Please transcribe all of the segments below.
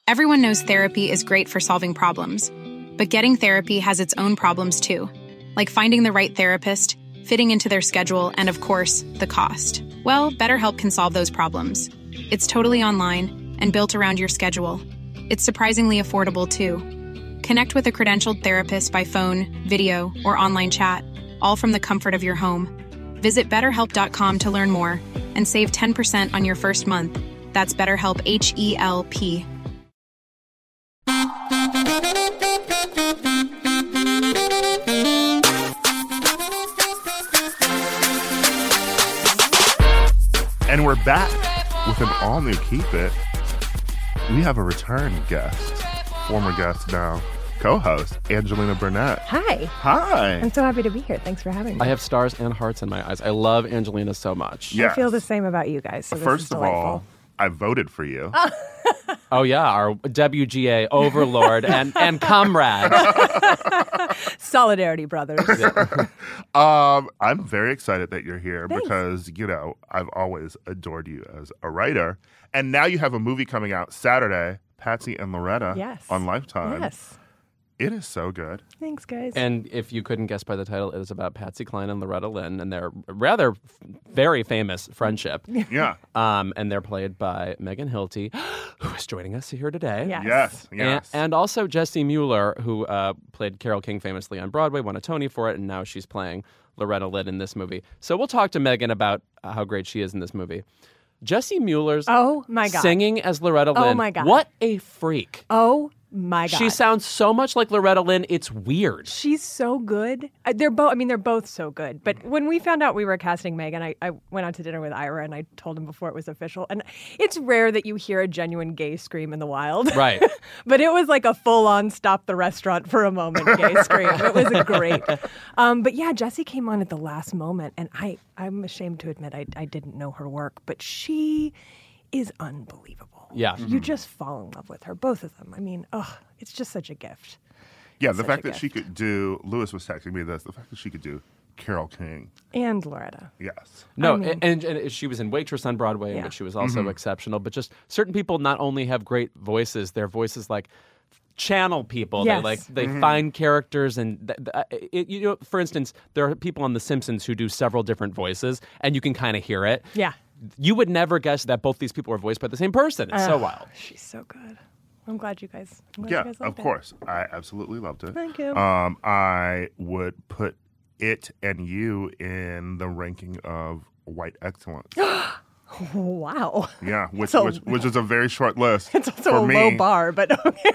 Everyone knows therapy is great for solving problems, but getting therapy has its own problems too, like finding the right therapist, fitting into their schedule, and of course, the cost. Well, BetterHelp can solve those problems. It's totally online and built around your schedule. It's surprisingly affordable too. Connect with a credentialed therapist by phone, video, or online chat, all from the comfort of your home. Visit BetterHelp.com to learn more and save 10% on your first month. That's BetterHelp, H-E-L-P. And we're back with an all-new Keep It. We have a return guest, former guest now, co-host, Angelina Burnett. Hi. Hi. I'm so happy to be here. Thanks for having me. I have stars and hearts in my eyes. I love Angelina so much. Yes. I feel the same about you guys. So this is First of delightful. all, I voted for you. Oh, yeah, our WGA overlord and comrade. Solidarity, brothers. I'm very excited that you're here Thanks. because, I've always adored you as a writer. And now you have a movie coming out Saturday, Patsy and Loretta Yes. on Lifetime. Yes. It is so good. Thanks, guys. And if you couldn't guess by the title, it is about Patsy Cline and Loretta Lynn and their rather very famous friendship. Yeah. And they're played by Megan Hilty, who is joining us here today. Yes. Yes. And also Jessie Mueller, who played Carole King famously on Broadway, won a Tony for it, and now she's playing Loretta Lynn in this movie. So we'll talk to Megan about how great she is in this movie. Jessie Mueller's Oh, my God. singing as Loretta Lynn. Oh, my God. What a freak. Oh, my God. She sounds so much like Loretta Lynn, it's weird. She's so good. They're both so good. But when we found out we were casting Megan, I went out to dinner with Ira and I told him before it was official. And it's rare that you hear a genuine gay scream in the wild. Right. But it was like a full-on stop the restaurant for a moment gay scream. It was great. But yeah, Jessie came on at the last moment, and I'm ashamed to admit I didn't know her work, but she is unbelievable. Yeah. You just fall in love with her, both of them. I mean, it's just such a gift. Yeah, the Such fact a that she could do, Lewis was texting me this, the fact that she could do Carole King. And Loretta. Yes. No, I mean- and she was in Waitress on Broadway, Yeah. but she was also exceptional. But just certain people not only have great voices, their voices like channel people. Yes. They find characters, and for instance, there are people on The Simpsons who do several different voices, and you can kind of hear it. Yeah. You would never guess that both these people are voiced by the same person. It's so wild. She's so good. I'm glad you guys. Yeah, you guys of liked it. course. I absolutely loved it. Thank you. I would put it and you in the ranking of white excellence. Wow. Yeah, which So- which is a very short list. It's also for a me. low bar, but okay.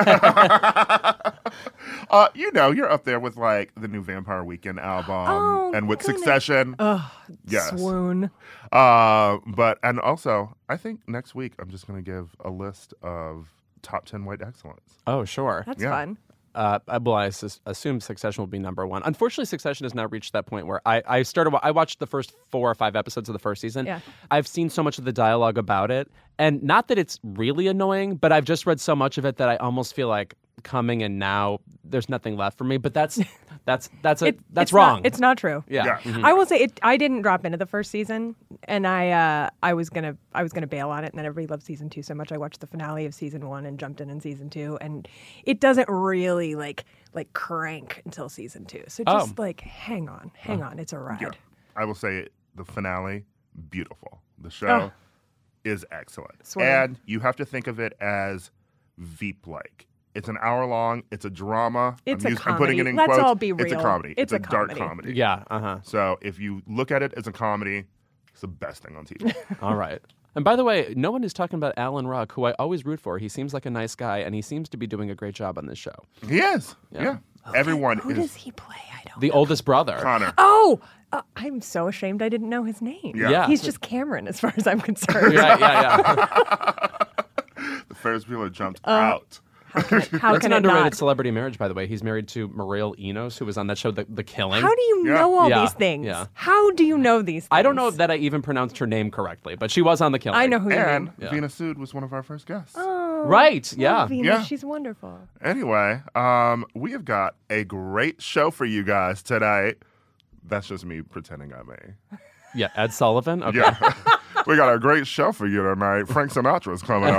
You're up there with like the new Vampire Weekend album Oh, and with goodness. Succession. Yes. Swoon. And also, I think next week I'm just going to give a list of top 10 white excellence. Oh, sure. That's Yeah. fun. Well, I assume Succession will be number one. Unfortunately, Succession has now reached that point where I watched the first 4 or 5 episodes of the first season. Yeah. I've seen so much of the dialogue about it, and not that it's really annoying, but I've just read so much of it that I almost feel like coming and now there's nothing left for me. But that's It's wrong. Not, it's not true. yeah. Yeah. Mhm. I will say I didn't drop into the first season, and I was gonna bail on it, and then everybody loved season 2 so much. I watched the finale of season 1 and jumped in season 2, and it doesn't really like crank until season 2. So just hang on, it's a ride. Yeah. I will say the finale, beautiful. The show is excellent. Swear. And you have to think of it as Veep-like. It's an hour long. It's a drama. It's I'm a I'm putting it comedy. in Let's quotes. all be It's a real. comedy. It's a a dark comedy. comedy. Yeah. Uh-huh. So if you look at it as a comedy, it's the best thing on TV. All right. And by the way, no one is talking about Alan Ruck, who I always root for. He seems like a nice guy, and he seems to be doing a great job on this show. He is. Yeah. Everyone Who is does he play? I don't. The oldest brother. Connor. Oh, I'm so ashamed I didn't know his name. Yeah. He's just Cameron, as far as I'm concerned. Yeah. The Ferris Bueller jumped out. How That's can an it underrated not? celebrity marriage, by the way. He's married to Mariel Enos, who was on that show, The Killing. How do you Yeah. know all Yeah, these things? yeah. How do you know these things? I don't know that I even pronounced her name correctly, but she was on The Killing. I know who you And mean. Yeah. Vina Sood was one of our first guests. Oh, Right, yeah. love Venus. Yeah. She's wonderful. Anyway, we have got a great show for you guys tonight. That's just me pretending I'm a. Yeah, Ed Sullivan? Okay. Yeah. We got a great show for you tonight. Frank Sinatra's coming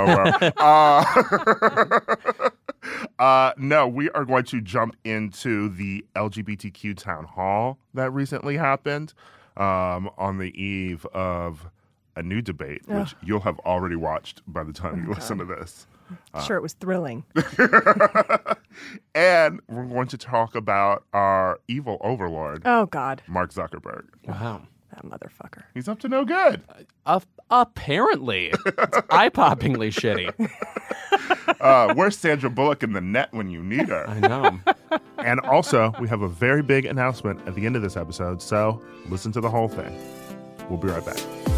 over. No, we are going to jump into the LGBTQ town hall that recently happened on the eve of a new debate, which you'll have already watched by the time you listen to this. Sure, it was thrilling. And we're going to talk about our evil overlord, Oh, God. Mark Zuckerberg. Wow. That motherfucker. He's up to no good. Apparently. It's eye-poppingly shitty. Where's Sandra Bullock in the net when you need her? I know. And also, we have a very big announcement at the end of this episode, so listen to the whole thing. We'll be right back.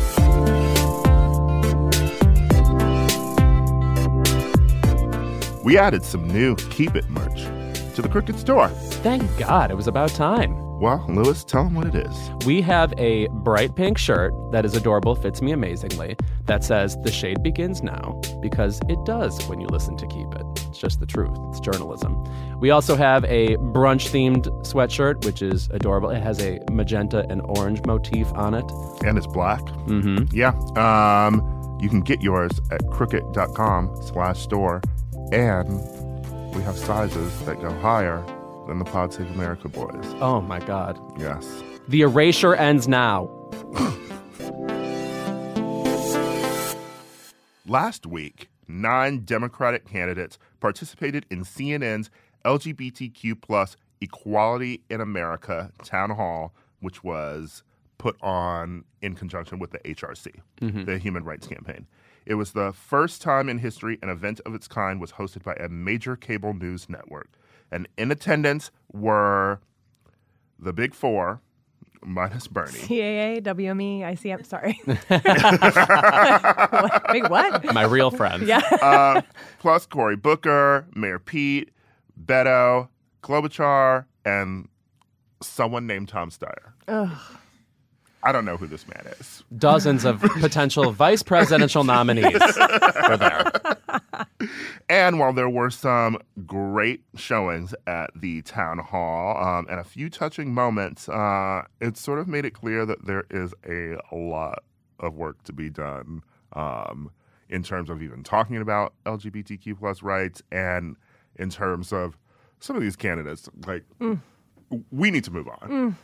We added some new Keep It merch to the Crooked store. Thank God. It was about time. Well, Lewis, tell them what it is. We have a bright pink shirt that is adorable, fits me amazingly, that says, "The shade begins now," because it does when you listen to Keep It. It's just the truth. It's journalism. We also have a brunch-themed sweatshirt, which is adorable. It has a magenta and orange motif on it. And it's black. Mm-hmm. Yeah. You can get yours at crooked.com/store. And we have sizes that go higher than the Pod Save America boys. Oh, my God. Yes. The erasure ends now. Last week, 9 Democratic candidates participated in CNN's LGBTQ plus Equality in America town hall, which was put on in conjunction with the HRC, the Human Rights Campaign. It was the first time in history an event of its kind was hosted by a major cable news network. And in attendance were the Big Four, minus Bernie. CAA, WME, ICM, sorry. Wait, what? My real friends. Yeah. Plus Cory Booker, Mayor Pete, Beto, Klobuchar, and someone named Tom Steyer. Ugh. I don't know who this man is. Dozens of potential vice presidential nominees were there. And while there were some great showings at the town hall and a few touching moments, it sort of made it clear that there is a lot of work to be done in terms of even talking about LGBTQ plus rights and in terms of some of these candidates. Like, we need to move on.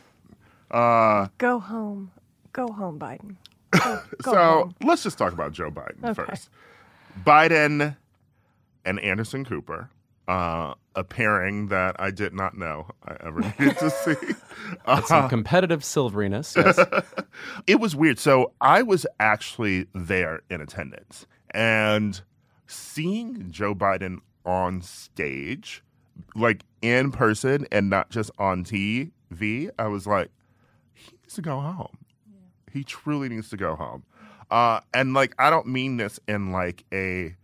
Go home. Go home, Biden. Go So home. let's just talk about Joe Biden first. Biden and Anderson Cooper, a pairing that I did not know I ever needed to see. That's some competitive silveriness. Yes. It was weird. So I was actually there in attendance, and seeing Joe Biden on stage, like in person and not just on TV, I was like, he needs to go home. He truly needs to go home. And like, I don't mean this in like a,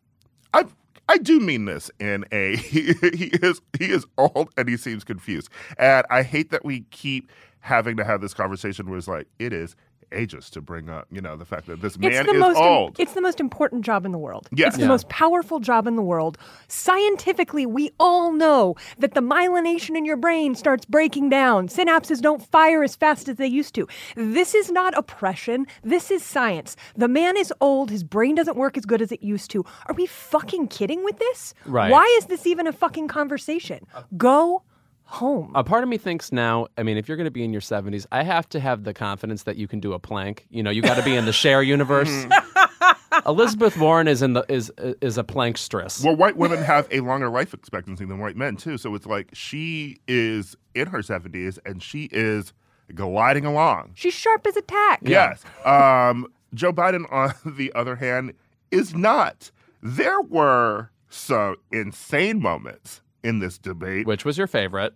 I do mean this in a, he is old and he seems confused. And I hate that we keep having to have this conversation where it's like, it is ageist to bring up, the fact that this man is old. It's the most important job in the world. Yes. It's the most powerful job in the world. Scientifically, we all know that the myelination in your brain starts breaking down. Synapses don't fire as fast as they used to. This is not oppression. This is science. The man is old. His brain doesn't work as good as it used to. Are we fucking kidding with this? Right. Why is this even a fucking conversation? Go home. A part of me thinks now, I mean, if you're going to be in your 70s, I have to have the confidence that you can do a plank. You got to be in the Cher universe. Elizabeth Warren is a plankstress. Well, white women have a longer life expectancy than white men, too. So it's like she is in her 70s and she is gliding along. She's sharp as a tack. Yes. Joe Biden, on the other hand, is not. There were some insane moments in this debate. Which was your favorite?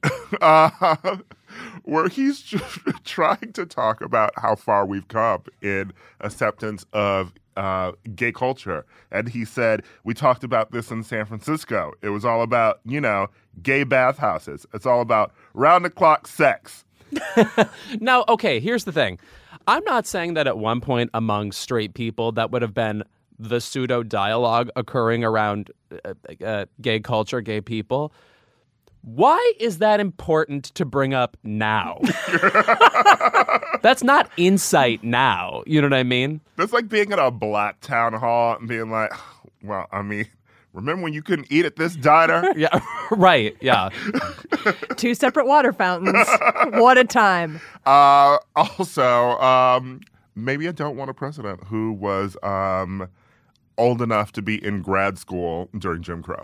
Where he's trying to talk about how far we've come in acceptance of gay culture. And he said, we talked about this in San Francisco. It was all about, gay bathhouses. It's all about round-the-clock sex. Now, okay, here's the thing. I'm not saying that at one point among straight people that would have been the pseudo-dialogue occurring around gay culture, gay people. Why is that important to bring up now? That's not insight now. You know what I mean? That's like being at a black town hall and being like, well, I mean, remember when you couldn't eat at this diner? Yeah, right. Yeah. 2 separate water fountains. What a time. Also, maybe I don't want a president who was old enough to be in grad school during Jim Crow.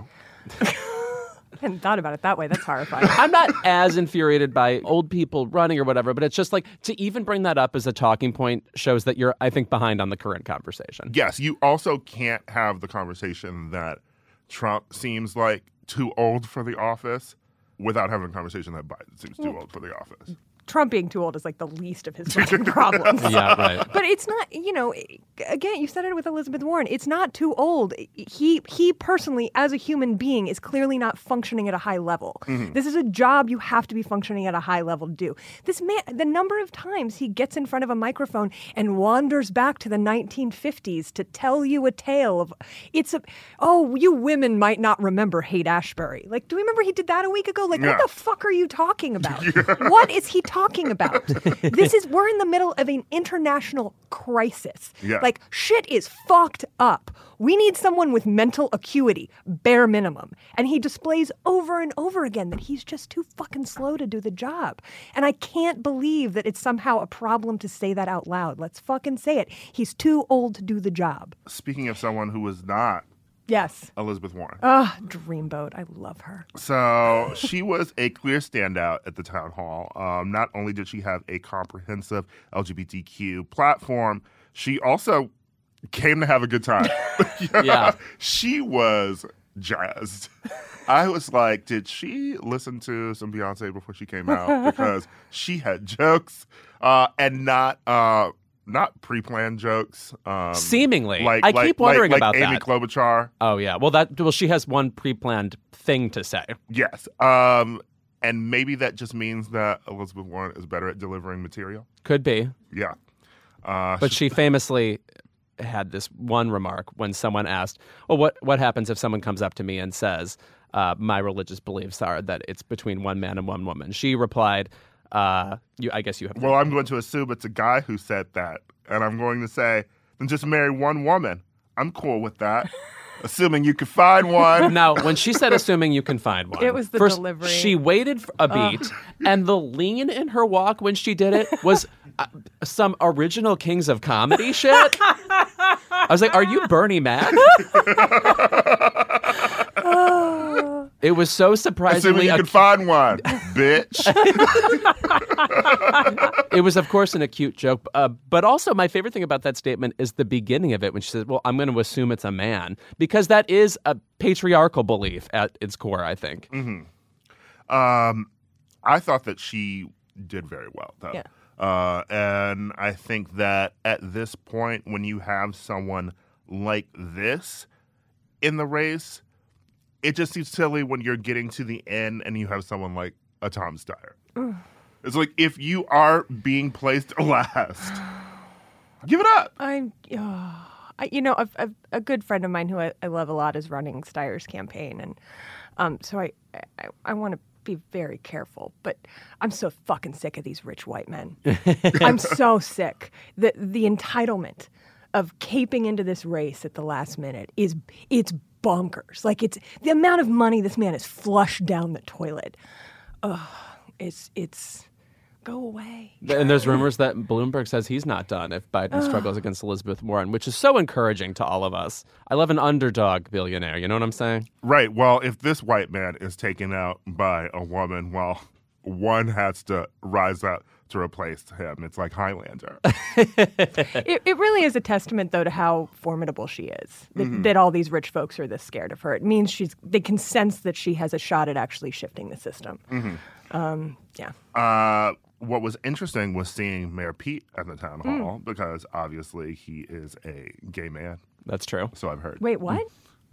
I hadn't thought about it that way. That's horrifying. I'm not as infuriated by old people running or whatever, but it's just like to even bring that up as a talking point shows that you're, I think, behind on the current conversation. Yes, you also can't have the conversation that Trump seems like too old for the office without having a conversation that Biden seems too old for the office. Trump being too old is like the least of his fucking problems. Yeah, right. But it's not, again, you said it with Elizabeth Warren. It's not too old. He personally, as a human being, is clearly not functioning at a high level. Mm-hmm. This is a job you have to be functioning at a high level to do. This man, the number of times he gets in front of a microphone and wanders back to the 1950s to tell you a tale of, you women might not remember Haight-Ashbury. Like, do we remember he did that a week ago? Like, What the fuck are you talking about? Yeah. What is he talking about? We're in the middle of an international crisis. Yeah. Like, shit is fucked up. We need someone with mental acuity, bare minimum. And he displays over and over again that he's just too fucking slow to do the job. And I can't believe that it's somehow a problem to say that out loud. Let's fucking say it. He's too old to do the job. Speaking of someone who was not Yes. Elizabeth Warren. Dreamboat. I love her. So she was a clear standout at the town hall. Not only did she have a comprehensive LGBTQ platform, she also came to have a good time. Yeah. She was jazzed. I was like, did she listen to some Beyonce before she came out? Because she had jokes and not pre-planned jokes. Seemingly. I keep wondering about Amy that. Klobuchar. Oh, yeah. Well, she has one pre-planned thing to say. Yes. And maybe that just means that Elizabeth Warren is better at delivering material. Could be. Yeah. But she famously had this one remark when someone asked, well, what happens if someone comes up to me and says, my religious beliefs are that it's between one man and one woman? She replied, I guess you have. Well, I'm going to assume it's a guy who said that, and I'm going to say, then just marry one woman. I'm cool with that, assuming you can find one. Now, when she said "assuming you can find one," it was the first, delivery. She waited for a beat, and the lean in her walk when she did it was some original Kings of Comedy shit. I was like, "Are you Bernie Mac?" It was so surprisingly. Assuming you can find one, bitch. It was, of course, an acute joke. But also, my favorite thing about that statement is the beginning of it when she says, well, I'm going to assume it's a man. Because that is a patriarchal belief at its core, I think. Mm-hmm. I thought that she did very well, though. Yeah. And I think that at this point, when you have someone like this in the race, it just seems silly when you're getting to the end and you have someone like a Tom Steyer. It's like, if you are being placed last, give it up. A good friend of mine who I love a lot is running Steyer's campaign. And so I want to be very careful, but I'm so fucking sick of these rich white men. I'm so sick. The entitlement of caping into this race at the last minute it's bonkers. Like, it's the amount of money this man has flushed down the toilet. It's go away. And there's rumors that Bloomberg says he's not done if Biden struggles against Elizabeth Warren, which is so encouraging to all of us. I love an underdog billionaire. You know what I'm saying? Right. Well, if this white man is taken out by a woman, well, one has to rise up to replace him. It's like Highlander. It really is a testament, though, to how formidable she is, that all these rich folks are this scared of her. It means they can sense that she has a shot at actually shifting the system. Yeah. What was interesting was seeing Mayor Pete at the town hall, because obviously he is a gay man. That's true. So I've heard. Wait, what?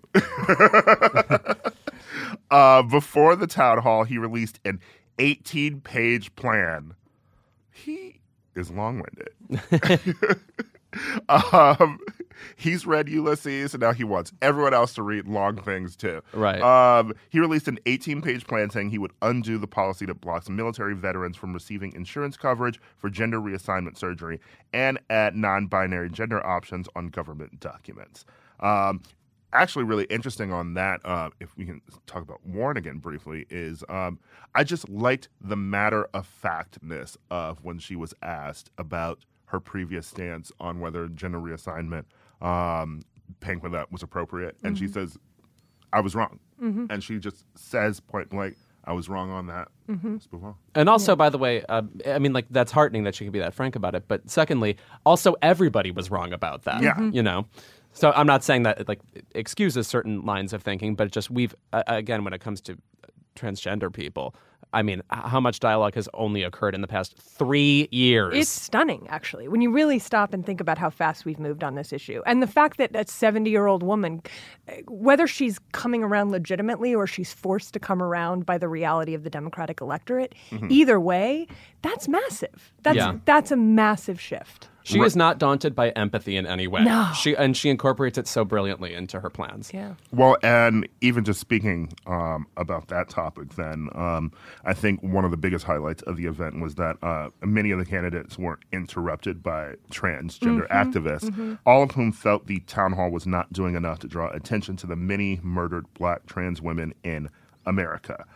Before the town hall, he released an 18-page plan. He is long-winded. he's read Ulysses, and now he wants everyone else to read long things too. Right. He released an 18-page plan saying he would undo the policy that blocks military veterans from receiving insurance coverage for gender reassignment surgery and add non-binary gender options on government documents. Actually, really interesting on that, if we can talk about Warren again briefly, is I just liked the matter-of-factness of when she was asked about her previous stance on whether gender reassignment, paying for that was appropriate. And she says, I was wrong. And she just says point blank, I was wrong on that. Let's move on. And also, by the way, I mean, like, that's heartening that she can be that frank about it. But secondly, also everybody was wrong about that. Yeah. You know? So I'm not saying that it, like, excuses certain lines of thinking, but just again, when it comes to transgender people, I mean, how much dialogue has only occurred in the past 3 years? It's stunning, actually, when you really stop and think about how fast we've moved on this issue. And the fact that a 70-year-old woman, whether she's coming around legitimately or she's forced to come around by the reality of the Democratic electorate, either way, that's massive. That's a massive shift. She is not daunted by empathy in any way. No. She incorporates it so brilliantly into her plans. Yeah. Well, and even just speaking about that topic then, I think one of the biggest highlights of the event was that many of the candidates were interrupted by transgender activists, all of whom felt the town hall was not doing enough to draw attention to the many murdered Black trans women in America.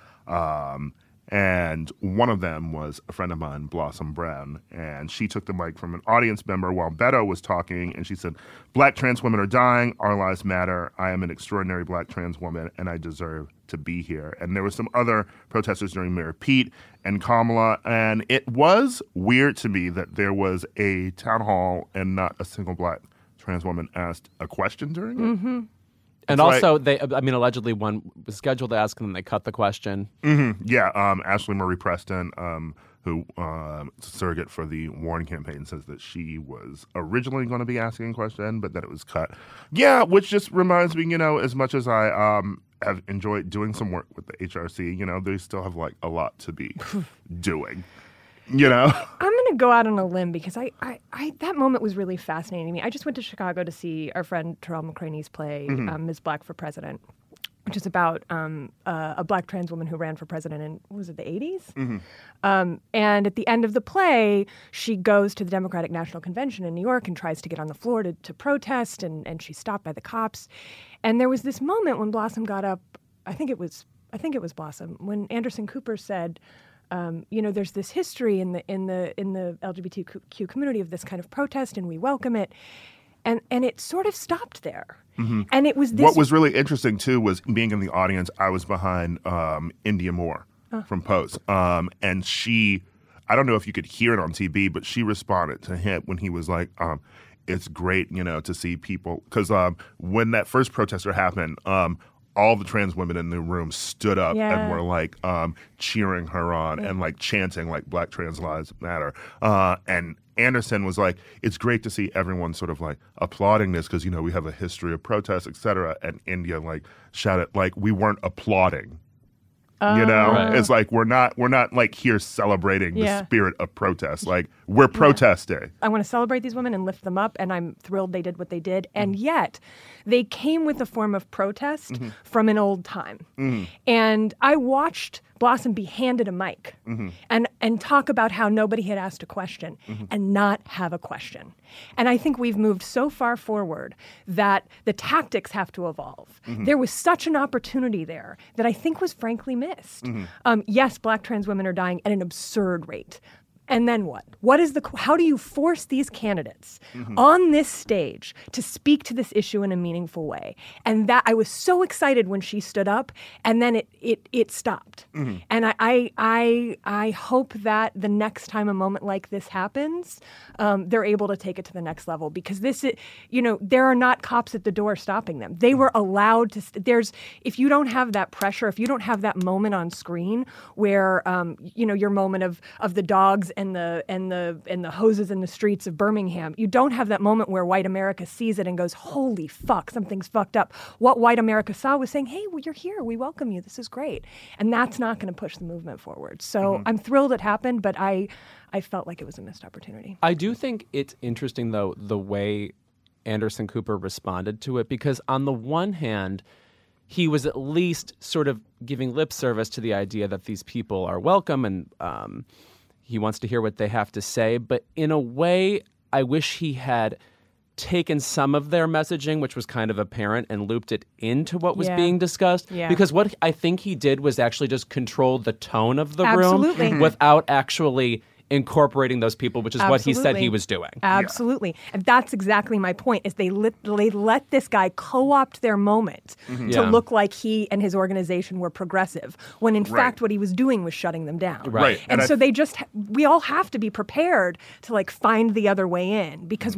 And one of them was a friend of mine, Blossom Brown, and she took the mic from an audience member while Beto was talking, and she said, Black trans women are dying, our lives matter, I am an extraordinary Black trans woman, and I deserve to be here. And there were some other protesters during Mayor Pete and Kamala, and it was weird to me that there was a town hall and not a single Black trans woman asked a question during it. And also, allegedly one was scheduled to ask, and then they cut the question. Yeah, Ashley Marie Preston, who surrogate for the Warren campaign, says that she was originally going to be asking a question, but then it was cut. Yeah, which just reminds me, as much as I have enjoyed doing some work with the HRC, they still have like a lot to be doing. I'm going to go out on a limb because I that moment was really fascinating to me. I just went to Chicago to see our friend Terrell McCraney's play, Ms. Black for President, which is about a Black trans woman who ran for president in, what was it, the 80s? And at the end of the play, she goes to the Democratic National Convention in New York and tries to get on the floor to protest, and she's stopped by the cops. And there was this moment when Blossom got up, I think it was Blossom, when Anderson Cooper said, there's this history in the LGBTQ community of this kind of protest, and we welcome it. And it sort of stopped there. And it was this. What was really interesting, too, was being in the audience, I was behind India Moore from Pose. And she, I don't know if you could hear it on TV, but she responded to him when he was like, it's great, to see people. Because when that first protester happened, all the trans women in the room stood up and were like cheering her on and like chanting like Black trans lives matter. And Anderson was like, it's great to see everyone sort of like applauding this because, we have a history of protests, et cetera. And India like shouted like we weren't applauding. Right. It's like we're not like here celebrating the spirit of protest. Like we're protesting. I want to celebrate these women and lift them up, and I'm thrilled they did what they did. And yet, they came with a form of protest from an old time. And I watched Blossom be handed a mic and talk about how nobody had asked a question and not have a question. And I think we've moved so far forward that the tactics have to evolve. There was such an opportunity there that I think was frankly missed. Yes, Black trans women are dying at an absurd rate. And then what? How do you force these candidates on this stage to speak to this issue in a meaningful way? And that I was so excited when she stood up, and then it stopped. And I hope that the next time a moment like this happens, they're able to take it to the next level, because this is, there are not cops at the door stopping them. They were allowed to. If you don't have that pressure, if you don't have that moment on screen where your moment of the dogs and the hoses in the streets of Birmingham, you don't have that moment where white America sees it and goes, holy fuck, something's fucked up. What white America saw was saying, hey, well, you're here, we welcome you, this is great. And that's not going to push the movement forward. So I'm thrilled it happened, but I felt like it was a missed opportunity. I do think it's interesting, though, the way Anderson Cooper responded to it, because on the one hand, he was at least sort of giving lip service to the idea that these people are welcome and he wants to hear what they have to say. But in a way, I wish he had taken some of their messaging, which was kind of apparent, and looped it into what was being discussed. Yeah. Because what I think he did was actually just control the tone of the Absolutely. room without actually incorporating those people, which is what he said he was doing. Absolutely. And that's exactly my point, is they let this guy co-opt their moment to look like he and his organization were progressive, when in fact what he was doing was shutting them down. Right. And so we all have to be prepared to like find the other way in, because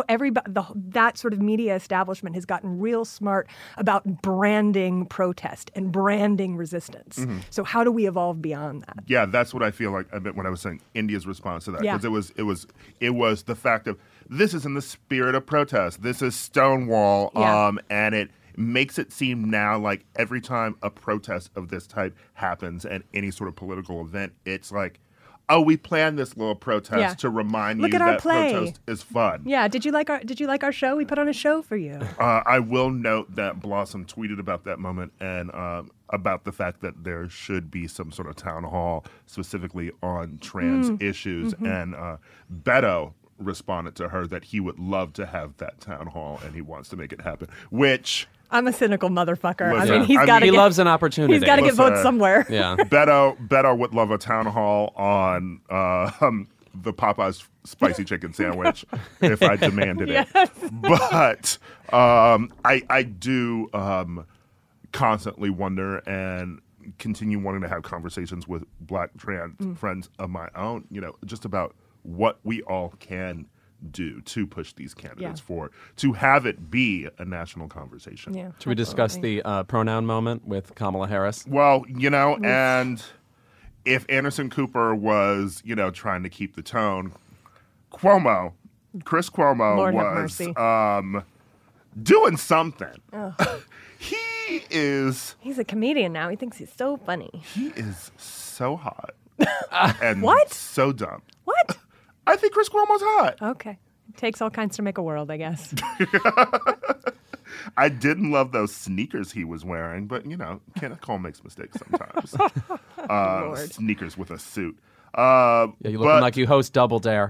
that sort of media establishment has gotten real smart about branding protest and branding resistance. So how do we evolve beyond that? Yeah, that's what I feel like I meant when I was saying India's response to that, because it was the fact of, this is in the spirit of protest. This is Stonewall, and it makes it seem now like every time a protest of this type happens at any sort of political event, it's like, oh, we planned this little protest to remind Look you at our that play. protest is fun. Yeah, did you like our show? We put on a show for you. I will note that Blossom tweeted about that moment and about the fact that there should be some sort of town hall specifically on trans issues. And Beto responded to her that he would love to have that town hall and he wants to make it happen, which... I'm a cynical motherfucker. Listen, I mean, he loves an opportunity. He's got to get votes somewhere. Yeah. Beto would love a town hall on the Popeyes spicy chicken sandwich if I demanded it. But I do constantly wonder and continue wanting to have conversations with Black trans friends of my own, just about what we all can do to push these candidates forward, to have it be a national conversation. Yeah, Should we discuss the pronoun moment with Kamala Harris? Well, and if Anderson Cooper was, trying to keep the tone, Chris Cuomo Lord have mercy. was doing something. He's a comedian now. He thinks he's so funny. He is so hot. And What? so dumb. What? I think Chris Cuomo's hot. Okay. It takes all kinds to make a world, I guess. I didn't love those sneakers he was wearing, but, Kenneth Cole makes mistakes sometimes. Sneakers with a suit. Yeah, you looking like you host Double Dare.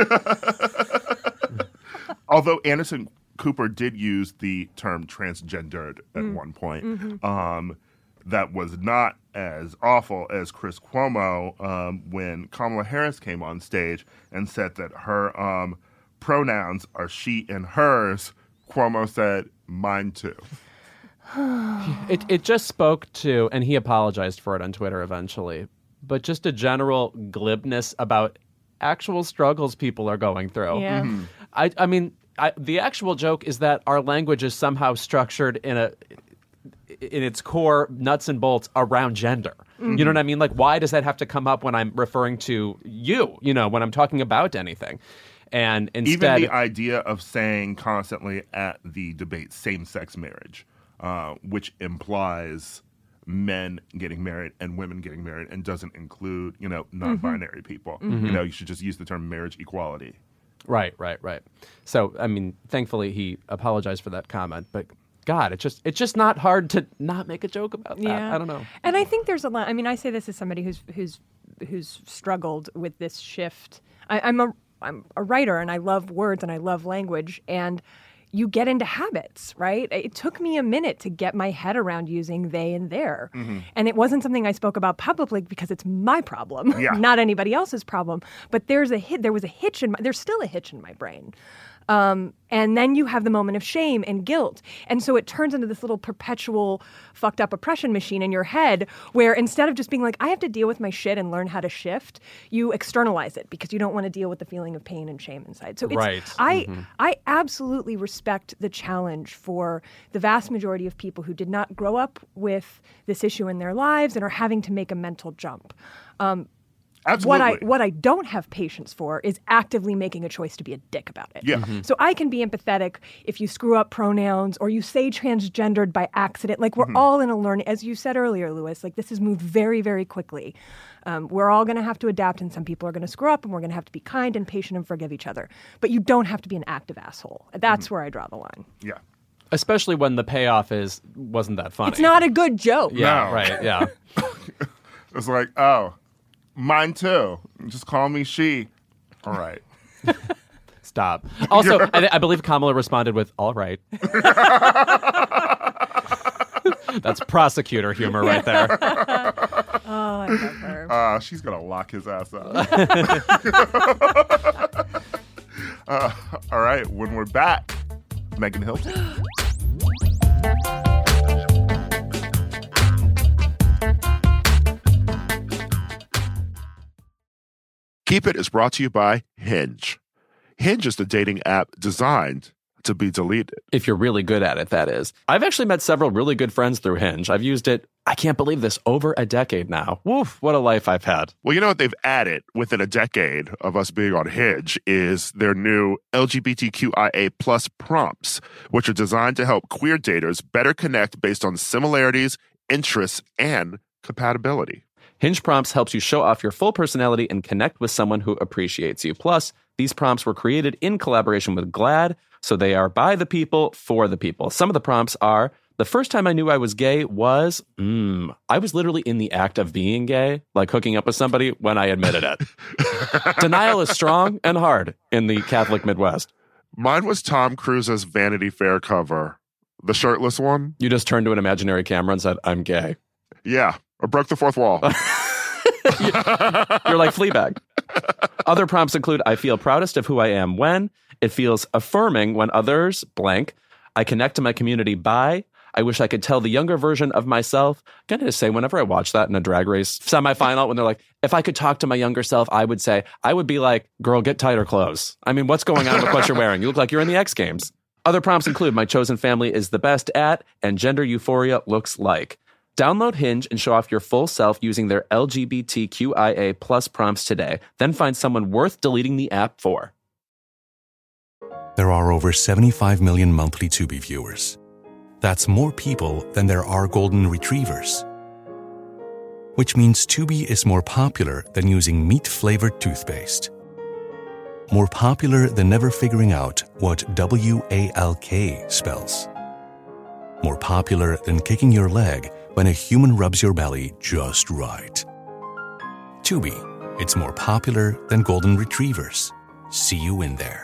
Although Anderson Cooper did use the term transgendered at one point, that was not as awful as Chris Cuomo when Kamala Harris came on stage and said that her pronouns are she and hers. Cuomo said, mine too. It just spoke to, and he apologized for it on Twitter eventually, but just a general glibness about actual struggles people are going through. Yeah. I mean, the actual joke is that our language is somehow structured in its core nuts and bolts around gender. You know what I mean? Like, why does that have to come up when I'm referring to you, when I'm talking about anything? And instead... Even the idea of saying constantly at the debate same-sex marriage, which implies men getting married and women getting married and doesn't include, non-binary people. You should just use the term marriage equality. Right. So, I mean, thankfully he apologized for that comment, but... God, it's just not hard to not make a joke about that. Yeah. I don't know. And I think there's a lot. I mean, I say this as somebody who's struggled with this shift. I'm a writer, and I love words and I love language, and you get into habits, right? It took me a minute to get my head around using they and their. And it wasn't something I spoke about publicly because it's my problem, not anybody else's problem. But there's still a hitch in my brain. And then you have the moment of shame and guilt. And so it turns into this little perpetual fucked up oppression machine in your head where instead of just being like, I have to deal with my shit and learn how to shift, you externalize it because you don't want to deal with the feeling of pain and shame inside. So I absolutely respect the challenge for the vast majority of people who did not grow up with this issue in their lives and are having to make a mental jump. Absolutely. What I don't have patience for is actively making a choice to be a dick about it. Yeah. So I can be empathetic if you screw up pronouns or you say transgendered by accident. Like, we're all in a learning, as you said earlier, Louis, like, this has moved very, very quickly. We're all going to have to adapt, and some people are going to screw up, and we're going to have to be kind and patient and forgive each other. But you don't have to be an active asshole. That's where I draw the line. Yeah. Especially when the payoff wasn't that funny. It's not a good joke. Yeah, No. right, yeah. It's like, oh, mine too. Just call me she. All right. Stop. Also, I believe Kamala responded with, all right. That's prosecutor humor right there. Oh, I love her. She's going to lock his ass up. All right. When we're back, Megan Hilton. Keep It is brought to you by Hinge. Hinge is the dating app designed to be deleted. If you're really good at it, that is. I've actually met several really good friends through Hinge. I've used it, I can't believe this, over a decade now. Woof, what a life I've had. Well, you know what they've added within a decade of us being on Hinge is their new LGBTQIA plus prompts, which are designed to help queer daters better connect based on similarities, interests, and compatibility. Hinge Prompts helps you show off your full personality and connect with someone who appreciates you. Plus, these prompts were created in collaboration with GLAAD, so they are by the people, for the people. Some of the prompts are, the first time I knew I was gay was, I was literally in the act of being gay, like hooking up with somebody when I admitted it. Denial is strong and hard in the Catholic Midwest. Mine was Tom Cruise's Vanity Fair cover, the shirtless one. You just turned to an imaginary camera and said, I'm gay. Yeah, I broke the fourth wall. You're like Fleabag. Other prompts include, I feel proudest of who I am when. It feels affirming when others blank. I connect to my community by. I wish I could tell the younger version of myself. I'm going to say, whenever I watch that in a Drag Race semifinal, when they're like, if I could talk to my younger self, I would say, I would be like, girl, get tighter clothes. I mean, what's going on with what you're wearing? You look like you're in the X Games. Other prompts include, my chosen family is the best at, and gender euphoria looks like. Download Hinge and show off your full self using their LGBTQIA plus prompts today. Then find someone worth deleting the app for. There are over 75 million monthly Tubi viewers. That's more people than there are golden retrievers. Which means Tubi is more popular than using meat-flavored toothpaste. More popular than never figuring out what WALK spells. More popular than kicking your leg when a human rubs your belly just right. Tubi, it's more popular than golden retrievers. See you in there.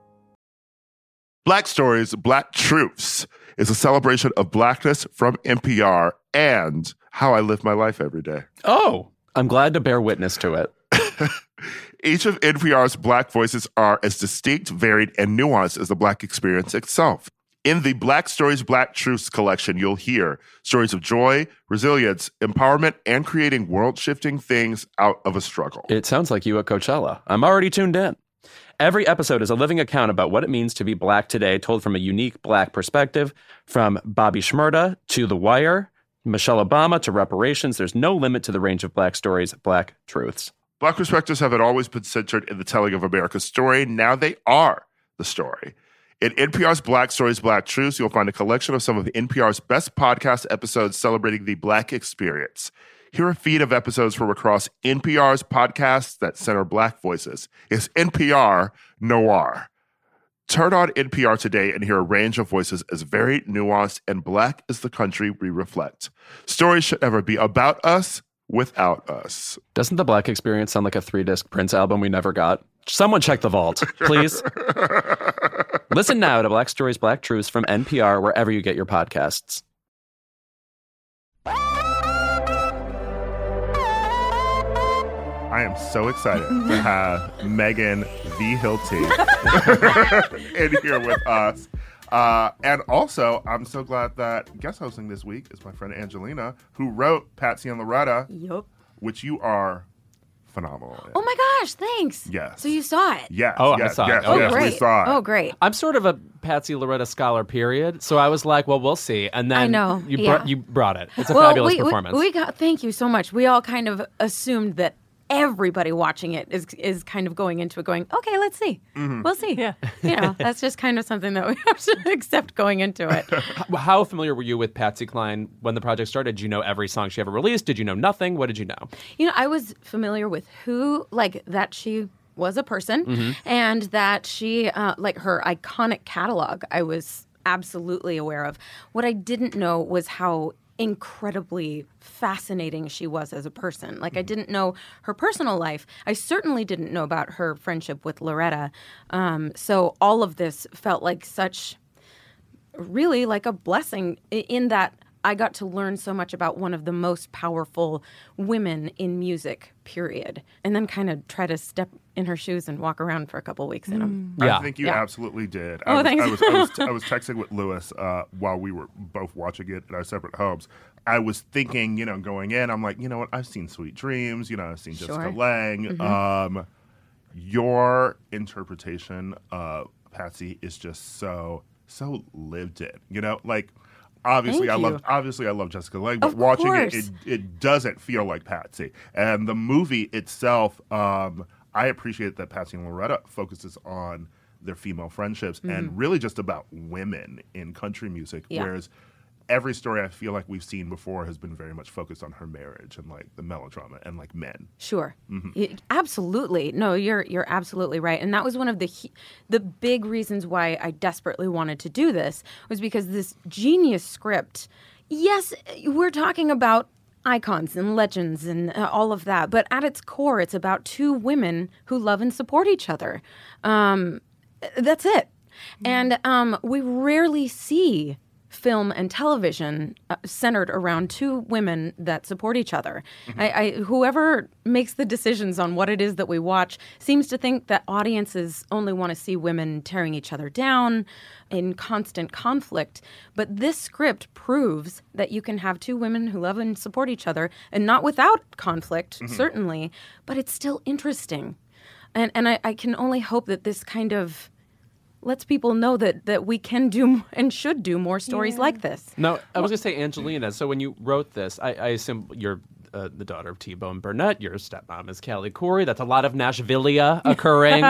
Black Stories, Black Truths is a celebration of Blackness from NPR and how I live my life every day. Oh, I'm glad to bear witness to it. Each of NPR's Black voices are as distinct, varied, and nuanced as the Black experience itself. In the Black Stories, Black Truths collection, you'll hear stories of joy, resilience, empowerment, and creating world-shifting things out of a struggle. It sounds like you at Coachella. I'm already tuned in. Every episode is a living account about what it means to be Black today, told from a unique Black perspective. From Bobby Shmurda to The Wire, Michelle Obama to reparations, there's no limit to the range of Black stories, Black truths. Black perspectives haven't always been centered in the telling of America's story. Now they are the story. In NPR's Black Stories, Black Truths, you'll find a collection of some of NPR's best podcast episodes celebrating the Black experience. Hear a feed of episodes from across NPR's podcasts that center Black voices. It's NPR Noir. Turn on NPR today and hear a range of voices as varied, nuanced, and Black as the country we reflect. Stories should never be about us without us. Doesn't the Black experience sound like a 3-disc Prince album we never got? Someone check the vault, please. Listen now to Black Stories, Black Truths from NPR wherever you get your podcasts. I am so excited to have Megan V. Hilty in here with us. And also, I'm so glad that guest hosting this week is my friend Angelina, who wrote Patsy and Loretta, Yup. which you are phenomenal in. Oh my gosh, thanks. Yes. So you saw it? Yes. Oh, yes, I saw yes, it. Oh, yes, great. we saw it. Oh, great. I'm sort of a Patsy Loretta scholar, period. So I was like, well, we'll see. And then I know, you, yeah. you brought it. It's a fabulous performance. We got, thank you so much. We all kind of assumed that everybody watching it is kind of going into it going, okay, let's see. We'll see. Yeah. That's just kind of something that we have to accept going into it. How familiar were you with Patsy Cline when the project started? Did you know every song she ever released? Did you know nothing? What did you know? I was familiar with that she was a person and that she, her iconic catalog, I was absolutely aware of. What I didn't know was how incredibly fascinating she was as a person. I didn't know her personal life. I certainly didn't know about her friendship with Loretta. So all of this felt like really like a blessing in that I got to learn so much about one of the most powerful women in music, period. And then kind of try to step in her shoes and walk around for a couple weeks in them. I think you absolutely did. Thanks. I was texting with Lewis while we were both watching it in our separate homes. I was thinking, going in, I'm like, you know what? I've seen Sweet Dreams. I've seen Jessica Lange. Your interpretation of Patsy is just so lived in. Obviously, I love Jessica Lange, but watching it doesn't feel like Patsy. And the movie itself, I appreciate that Patsy and Loretta focuses on their female friendships and really just about women in country music, whereas every story I feel like we've seen before has been very much focused on her marriage and the melodrama and men. Sure. Absolutely. No, you're absolutely right. And that was one of the big reasons why I desperately wanted to do this, was because this genius script, yes, we're talking about icons and legends and all of that, but at its core, it's about two women who love and support each other. That's it. And we rarely see film and television centered around two women that support each other. Whoever makes the decisions on what it is that we watch seems to think that audiences only want to see women tearing each other down in constant conflict. But this script proves that you can have two women who love and support each other, and not without conflict, certainly, but it's still interesting. And I can only hope that this kind of lets people know that we can do and should do more stories like this. No, I was going to say, Angelina, so when you wrote this, I assume you're the daughter of T-Bone Burnett. Your stepmom is Callie Corey. That's a lot of Nashville occurring.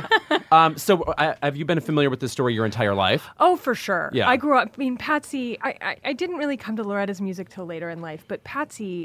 So have you been familiar with this story your entire life? Oh, for sure. Yeah. I grew up, Patsy, I didn't really come to Loretta's music till later in life, but Patsy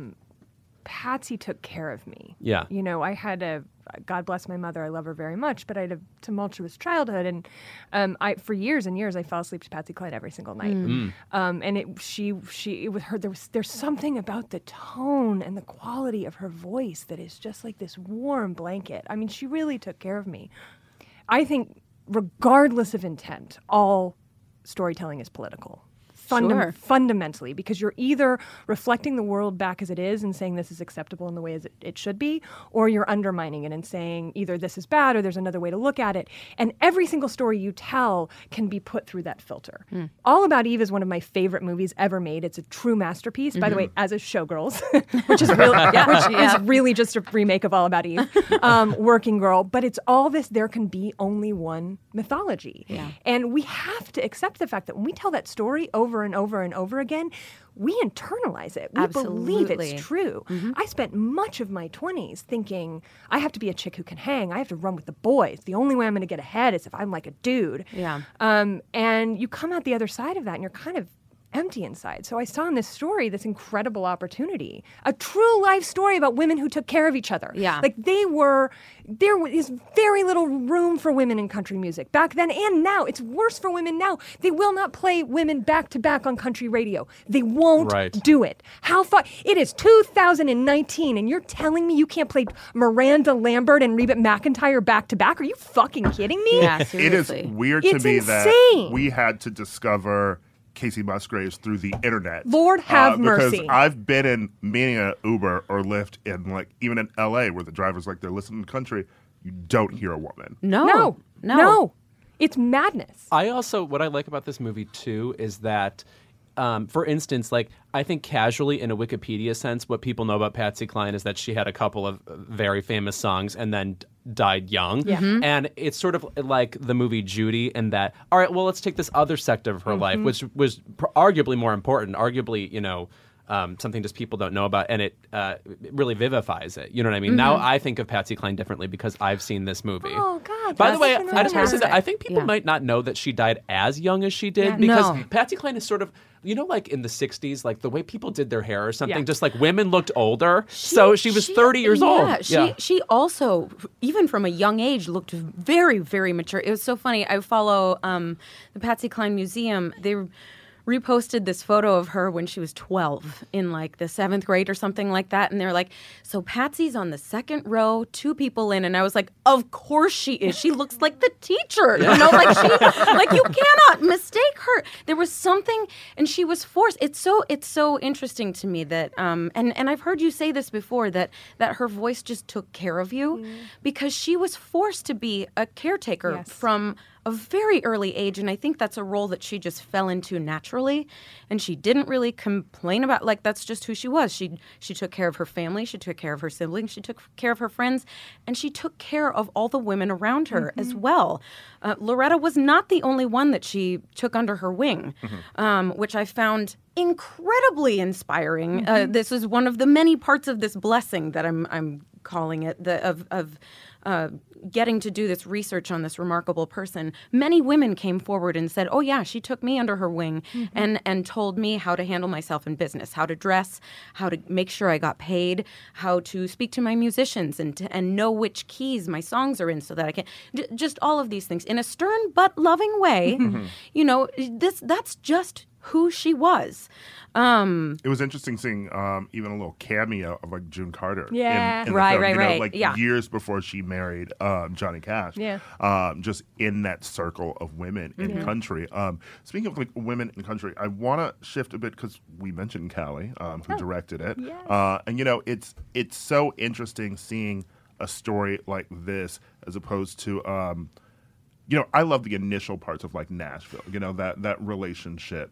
took care of me. Yeah. I had God bless my mother, I love her very much, but I had a tumultuous childhood, and for years and years I fell asleep to Patsy Cline every single night. And it with her, there's something about the tone and the quality of her voice that is just like this warm blanket. She really took care of me. I think regardless of intent, all storytelling is political. Fundamentally, because you're either reflecting the world back as it is and saying this is acceptable in the way as it should be, or you're undermining it and saying either this is bad or there's another way to look at it. And every single story you tell can be put through that filter. All About Eve is one of my favorite movies ever made. It's a true masterpiece. By the way, as is Showgirls, which is really just a remake of All About Eve. Working Girl. But it's all this, there can be only one mythology. Yeah. And we have to accept the fact that when we tell that story over and over and over again, we internalize it. We believe it's true. I spent much of my 20s thinking, I have to be a chick who can hang. I have to run with the boys. The only way I'm going to get ahead is if I'm like a dude. Yeah. And you come out the other side of that and you're kind of empty inside. So I saw in this story this incredible opportunity, a true life story about women who took care of each other. Yeah. There is very little room for women in country music back then and now. It's worse for women now. They will not play women back to back on country radio. They won't do it. How far? It is 2019 and you're telling me you can't play Miranda Lambert and Reba McEntire back to back? Are you fucking kidding me? Yeah, seriously. It is weird to me that we had to discover Casey Musgraves through the internet. Lord have mercy. Because I've been in many an Uber or Lyft in even in LA where the driver's they're listening to country. You don't hear a woman. No. It's madness. What I like about this movie too is that for instance, I think casually in a Wikipedia sense, what people know about Patsy Cline is that she had a couple of very famous songs and then died young. Yeah. And it's sort of like the movie Judy in that, all right, well, let's take this other sector of her life, which was arguably more important, arguably, something just people don't know about, and it really vivifies it. You know what I mean? Now I think of Patsy Cline differently because I've seen this movie. Oh God! By the way, that's I just want to say that I think people Yeah. might not know that she died as young as she did Yeah. because No. Patsy Cline is sort of, like in the 60s, like the way people did their hair or something, Yeah. just like women looked older. So she was 30 years old. She also, even from a young age, looked very, very mature. It was so funny. I follow the Patsy Cline Museum. They reposted this photo of her when she was 12 in like the 7th grade or something like that. And they're like, so Patsy's on the second row, 2 people in. And I was like, of course she is. She looks like the teacher. Like you cannot mistake her. There was something, and she was forced. It's so interesting to me that, and I've heard you say this before, that her voice just took care of you because she was forced to be a caretaker Yes. from a very early age, and I think that's a role that she just fell into naturally, and she didn't really complain about. Like, that's just who she was. She took care of her family, she took care of her siblings, she took care of her friends, and she took care of all the women around her as well. Loretta was not the only one that she took under her wing, which I found incredibly inspiring. This is one of the many parts of this blessing that I'm calling it, getting to do this research on this remarkable person. Many women came forward and said, oh yeah, she took me under her wing and told me how to handle myself in business, how to dress, how to make sure I got paid, how to speak to my musicians and know which keys my songs are in so that I can, just all of these things in a stern but loving way. That's just who she was. It was interesting seeing even a little cameo of like June Carter. Yeah. in the Right, film, right, right. Like Yeah. years before she married Johnny Cash. Yeah. Just in that circle of women in country. Speaking of like women in country, I want to shift a bit because we mentioned Callie, who directed it. Yes. And it's so interesting seeing a story like this as opposed to. I love the initial parts of like Nashville, that relationship.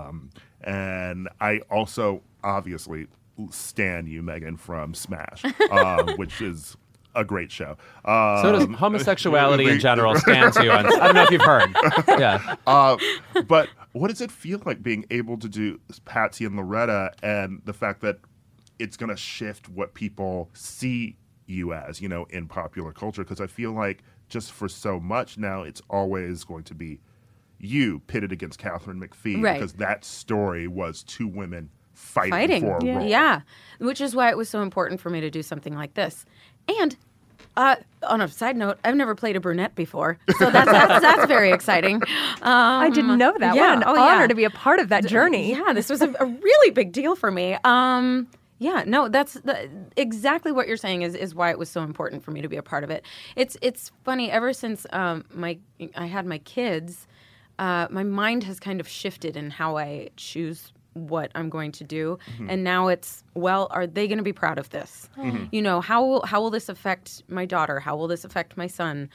And I also obviously stan you, Megan, from Smash, which is a great show. So does homosexuality in general stand to you. I don't know if you've heard. Yeah. But what does it feel like being able to do Patsy and Loretta and the fact that it's going to shift what people see you as, in popular culture? Because I feel like just for so much now, it's always going to be you pitted against Catherine McPhee because that story was 2 women fighting for a role. Yeah, which is why it was so important for me to do something like this. And on a side note, I've never played a brunette before, so that's very exciting. I didn't know that. Yeah. What an honor to be a part of that journey. Yeah, this was a really big deal for me. Yeah, no, that's exactly what you're saying is why it was so important for me to be a part of it. It's funny, ever since I had my kids, my mind has kind of shifted in how I choose what I'm going to do. And now it's, well, are they going to be proud of this? How will this affect my daughter? How will this affect my son?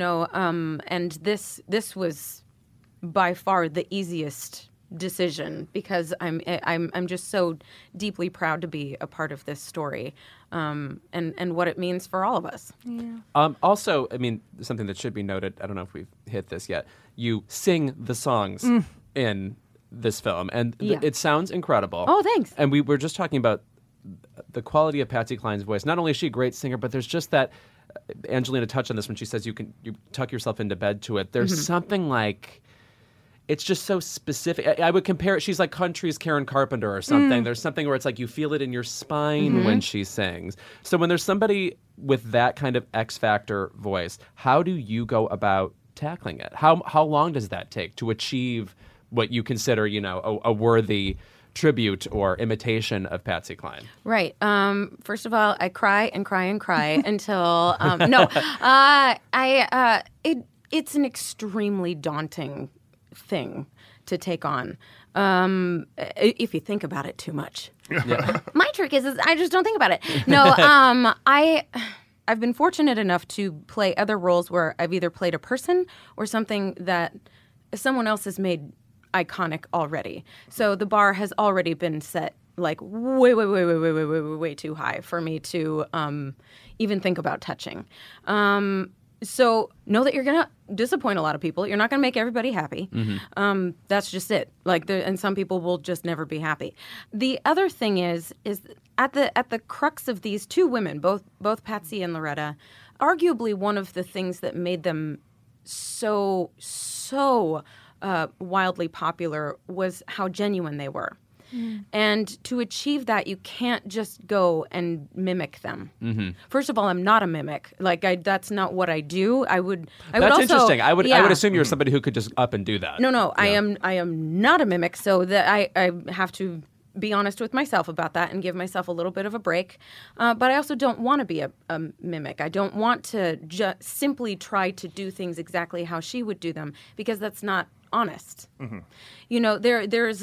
And this was by far the easiest decision because I'm just so deeply proud to be a part of this story, and what it means for all of us. Yeah. Also, I mean, something that should be noted, I don't know if we've hit this yet, you sing the songs in this film, and it sounds incredible. Oh, thanks. And we were just talking about the quality of Patsy Cline's voice. Not only is she a great singer, but there's just that, Angelina touched on this when she says you tuck yourself into bed to it. There's something like, it's just so specific. I would compare it, she's like country's Karen Carpenter or something. There's something where it's like you feel it in your spine when she sings. So when there's somebody with that kind of X Factor voice, how do you go about tackling it? How long does that take to achieve what you consider, a worthy tribute or imitation of Patsy Cline? Right. First of all, I cry and cry and cry until it's an extremely daunting thing to take on if you think about it too much. Yeah. My trick is I just don't think about it. No, I've been fortunate enough to play other roles where I've either played a person or something that someone else has made iconic already. So the bar has already been set like way too high for me to even think about touching. So know that you're going to disappoint a lot of people. You're not going to make everybody happy. That's just it. And some people will just never be happy. The other thing is at the crux of these two women, both Patsy and Loretta, arguably one of the things that made them so wildly popular was how genuine they were. And to achieve that, you can't just go and mimic them. First of all, I'm not a mimic. That's not what I do. That's interesting. I would assume you're somebody who could just up and do that. No. Yeah. I am not a mimic. So that I have to be honest with myself about that and give myself a little bit of a break. But I also don't want to be a mimic. I don't want to just simply try to do things exactly how she would do them, because that's not honest. There's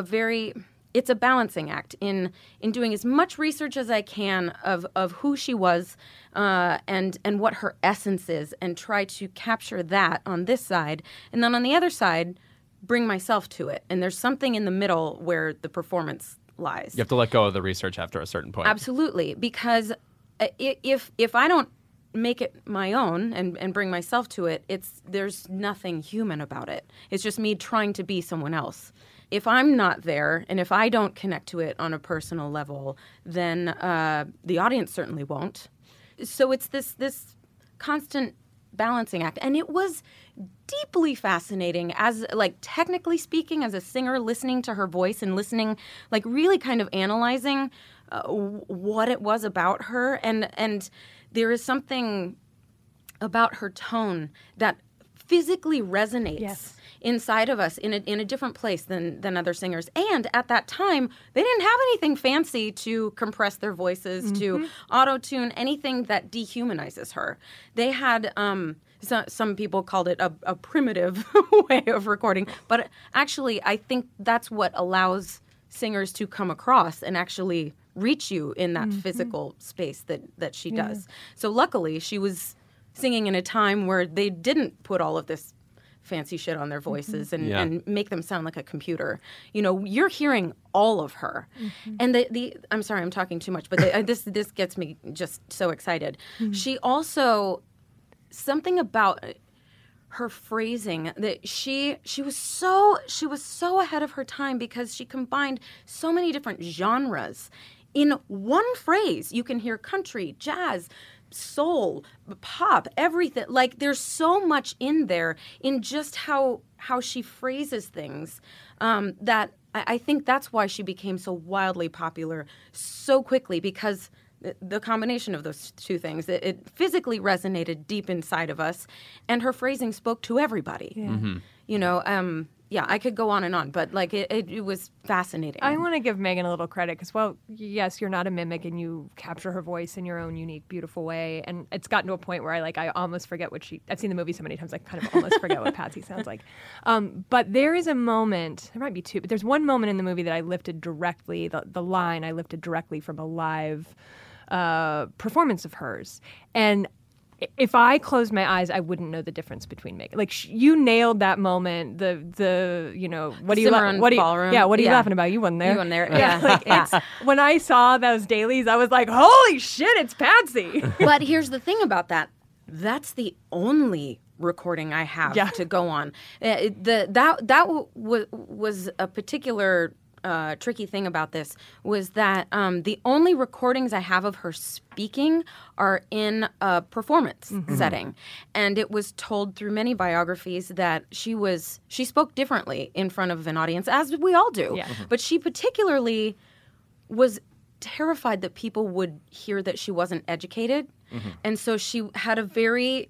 it's a balancing act in doing as much research as I can of who she was and what her essence is, and try to capture that on this side. And then on the other side, bring myself to it. And there's something in the middle where the performance lies. You have to let go of the research after a certain point. Absolutely. Because if I don't make it my own and bring myself to it, there's nothing human about it. It's just me trying to be someone else. If I'm not there, and if I don't connect to it on a personal level, then the audience certainly won't. So it's this constant balancing act. And it was deeply fascinating as, technically speaking, as a singer, listening to her voice and listening, really kind of analyzing what it was about her. And there is something about her tone that physically resonates inside of us in a different place than other singers. And at that time, they didn't have anything fancy to compress their voices, to auto-tune, anything that dehumanizes her. They had, some people called it a primitive way of recording, but actually I think that's what allows singers to come across and actually reach you in that physical space that she does. So luckily, she was singing in a time where they didn't put all of this fancy shit on their voices and make them sound like a computer. You're hearing all of her. And I'm sorry, I'm talking too much, but this gets me just so excited. She also, something about her phrasing, that she was so ahead of her time, because she combined so many different genres in one phrase. You can hear country, jazz, soul, pop, everything. There's so much in there in just how she phrases things, that I think that's why she became so wildly popular so quickly, because the combination of those two things, it physically resonated deep inside of us, and her phrasing spoke to everybody. I could go on and on, but it was fascinating. I want to give Megan a little credit because, yes, you're not a mimic and you capture her voice in your own unique, beautiful way. And it's gotten to a point where I almost forget I've seen the movie so many times, I kind of almost forget what Patsy sounds like. But there is a moment, there might be two, but there's one moment in the movie that I lifted directly, the line I lifted directly from a live performance of hers. And if I closed my eyes, I wouldn't know the difference between Megan. You nailed that moment. What are you ballroom? Yeah, what are you laughing about? You weren't there. You weren't there. Yeah. When I saw those dailies, I was like, holy shit, it's Patsy. But here's the thing about that. That's the only recording I have to go on. That was a particular tricky thing about this, was that the only recordings I have of her speaking are in a performance setting. And it was told through many biographies that she spoke differently in front of an audience, as we all do. Yeah. But she particularly was terrified that people would hear that she wasn't educated. And so she had a very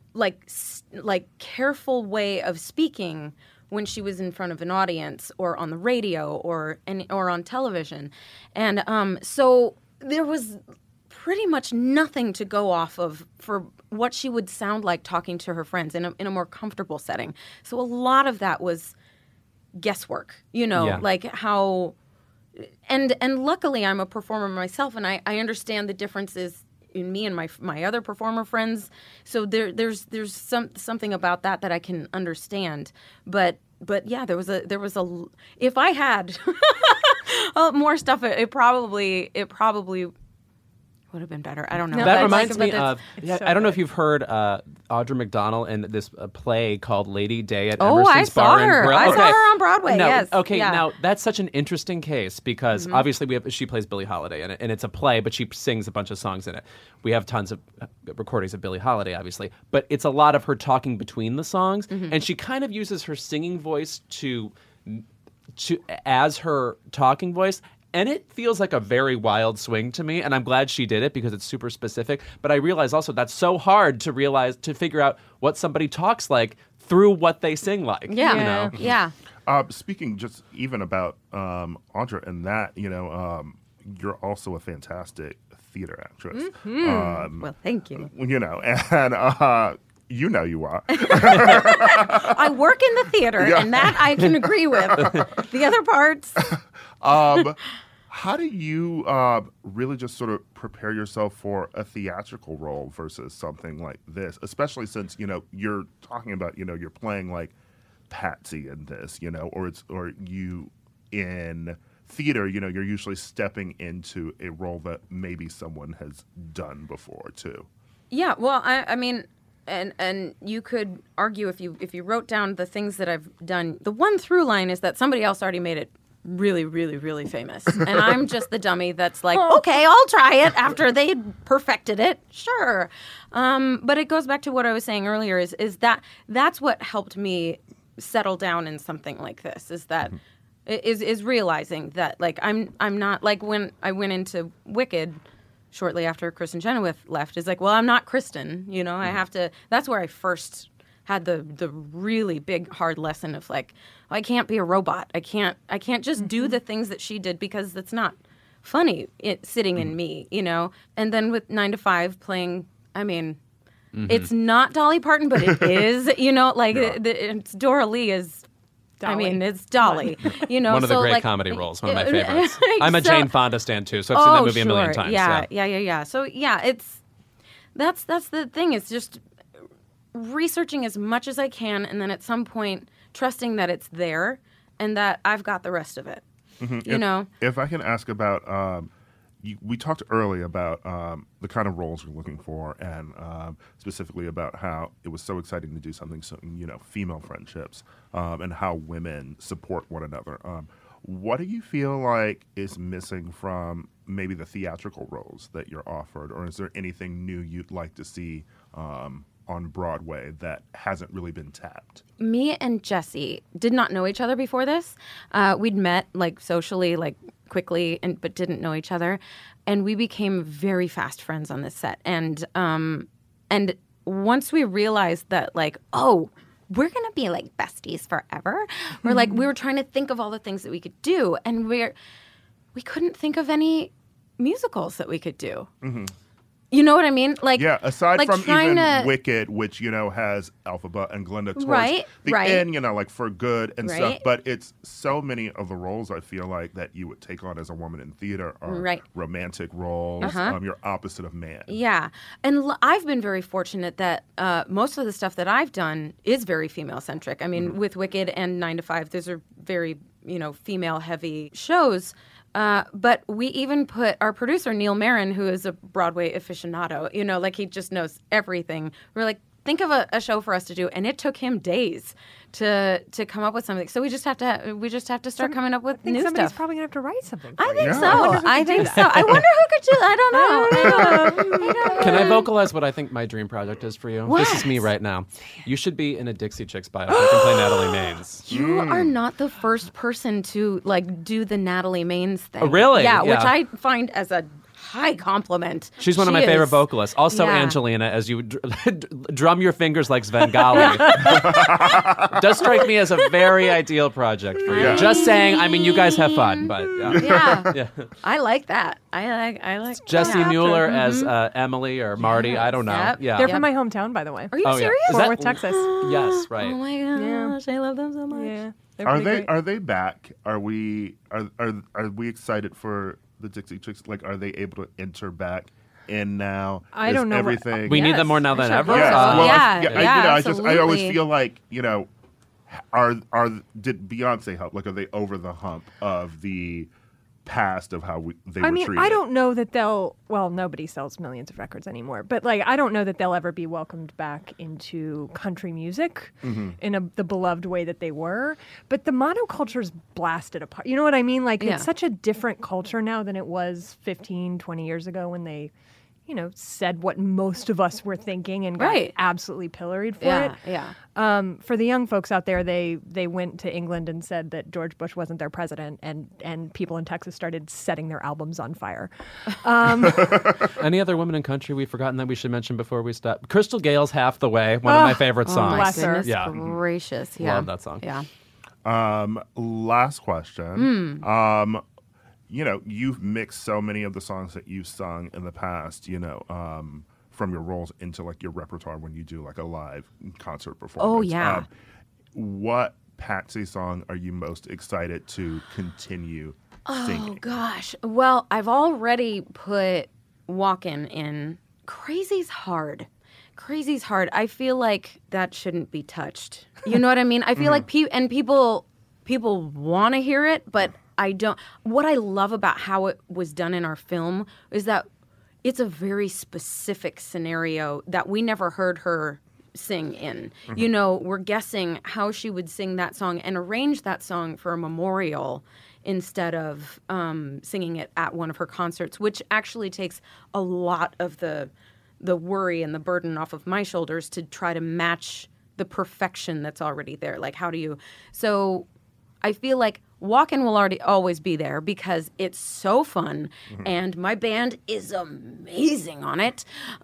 careful way of speaking when she was in front of an audience or on the radio or on television. And so there was pretty much nothing to go off of for what she would sound like talking to her friends in a more comfortable setting. So a lot of that was guesswork, how... And luckily I'm a performer myself, and I understand the differences in me and my other performer friends. So there's something about that I can understand. But yeah, there was a if I had more stuff, it probably would have been better. I don't know. That But, reminds like, me but of, it's so I don't know good. if you've heard Audra McDonald in this play called Lady Day at Oh, Emerson's I saw Bar her. and Grill. I saw her on Broadway, No, yes. Okay, Yeah. now that's such an interesting case because obviously she plays Billie Holiday in it, and it's a play, but she sings a bunch of songs in it. We have tons of recordings of Billie Holiday, obviously, but it's a lot of her talking between the songs, and she kind of uses her singing voice to as her talking voice. And it feels like a very wild swing to me, and I'm glad she did it because it's super specific. But I realize also that's so hard to figure out what somebody talks like through what they sing like. Yeah. You know? Yeah. Speaking just even about Audra and that, you're also a fantastic theater actress. Well, thank you. And you are. I work in the theater, and that I can agree with. The other parts. How do you really just sort of prepare yourself for a theatrical role versus something like this, especially since you're talking about you're playing like Patsy in this, or you in theater, you're usually stepping into a role that maybe someone has done before too. Yeah, well, I mean, and you could argue if you wrote down the things that I've done, the one through line is that somebody else already made it really, really, really famous, and I'm just the dummy that's like, okay, I'll try it after they perfected it, sure. But it goes back to what I was saying earlier: is that that's what helped me settle down in something like this. Is that is realizing that like I'm not like when I went into Wicked. Shortly after Kristen Chenoweth left, is like, well, I'm not Kristen, I have to. That's where I first had the really big hard lesson of like, I can't be a robot. I can't just do the things that she did because that's not funny. Sitting in me, And then with 9 to 5 playing, I mean, it's not Dolly Parton, but it is, it's Dora Lee is. Dolly. I mean, it's Dolly. One of the great comedy roles, one of my favorites. I'm a Jane Fonda stan too, so I've seen that movie a million times. Yeah. So it's that's the thing. It's just researching as much as I can, and then at some point trusting that it's there and that I've got the rest of it. If I can ask about, we talked earlier about the kind of roles you're looking for, and specifically about how it was so exciting to do something, female friendships, and how women support one another. What do you feel like is missing from maybe the theatrical roles that you're offered, or is there anything new you'd like to see on Broadway that hasn't really been tapped? Me and Jesse did not know each other before this. We'd met like socially, like quickly, but didn't know each other, and we became very fast friends on this set. And once we realized that, like, oh, we're gonna be like besties forever. We're like, we were trying to think of all the things that we could do, and we couldn't think of any musicals that we could do. Mm-hmm. You know what I mean? Like, aside like from trying even Wicked, which has Elphaba and Glenda towards the right. end, like For Good and Right. stuff. But it's so many of the roles I feel like that you would take on as a woman in theater are Right. romantic roles. You're opposite of man. Yeah. And I've been very fortunate that most of the stuff that I've done is very female-centric. I mean, with Wicked and 9 to 5, those are very, female-heavy shows. But we even put our producer, Neil Marin, who is a Broadway aficionado, like he just knows everything. We're like, think of a show for us to do, and it took him days to come up with something. So we just have to start coming up with new somebody's stuff. probably gonna have to write something. I think Yeah. so. I think so. I wonder who could do that. I don't know. Can I vocalize what I think my dream project is for you? This is What? me right now. You should be in a Dixie Chicks biopic and play Natalie Maines. You are not the first person to do the Natalie Maines thing. Oh, really? Yeah, which Yeah. I find as a high compliment. She's one of my She favorite is- vocalists. Also, Yeah. Angelina, as you drum your fingers like Svengali. Does strike me as a very ideal project for you. Yeah. Just saying, I mean, you guys have fun, but Yeah. Yeah. I like that. I like Jesse that. Mueller as Emily or Marty, I don't know. Yep. Yeah. They're from my hometown, by the way. Are you Oh, yeah. serious? Is Fort that- Worth, Texas. Yes, right. Oh my gosh, I love them so much. Yeah. they're Are pretty they great. are they back? Are we excited for the Dixie Chicks? Like, are they able to enter back in now? I Is don't know what- everything. We need them Yes, more now I than sure ever. hope Yes. so. Well, Yeah, I always absolutely. feel like did Beyonce help? Like, are they over the hump of the past of how they were treated. I don't know that nobody sells millions of records anymore, but like, I don't know that they'll ever be welcomed back into country music in the beloved way that they were. But the monoculture's blasted apart. You know what I mean? Like, it's such a different culture now than it was 15, 20 years ago when they, said what most of us were thinking and got absolutely pilloried for it. Yeah. For the young folks out there, they went to England and said that George Bush wasn't their president, and people in Texas started setting their albums on fire. Any other women in country we've forgotten that we should mention before we stop? Crystal Gayle's Half the Way, one of my favorite songs. Oh, my Bless her. goodness Yeah. gracious. Yeah. Love that song. Yeah. Last question. You've mixed so many of the songs that you've sung in the past, from your roles into like your repertoire when you do like a live concert performance. Oh, yeah. What Patsy song are you most excited to continue singing? Oh, gosh. Well, I've already put Walkin' in. Crazy's hard. Crazy's hard. I feel like that shouldn't be touched. You know what I mean? I feel like people want to hear it, but I don't. What I love about how it was done in our film is that it's a very specific scenario that we never heard her sing in. We're guessing how she would sing that song and arrange that song for a memorial instead of singing it at one of her concerts, which actually takes a lot of the worry and the burden off of my shoulders to try to match the perfection that's already there. Like, how do you... So I feel like Walkin' will always be there because it's so fun, and my band is amazing on it.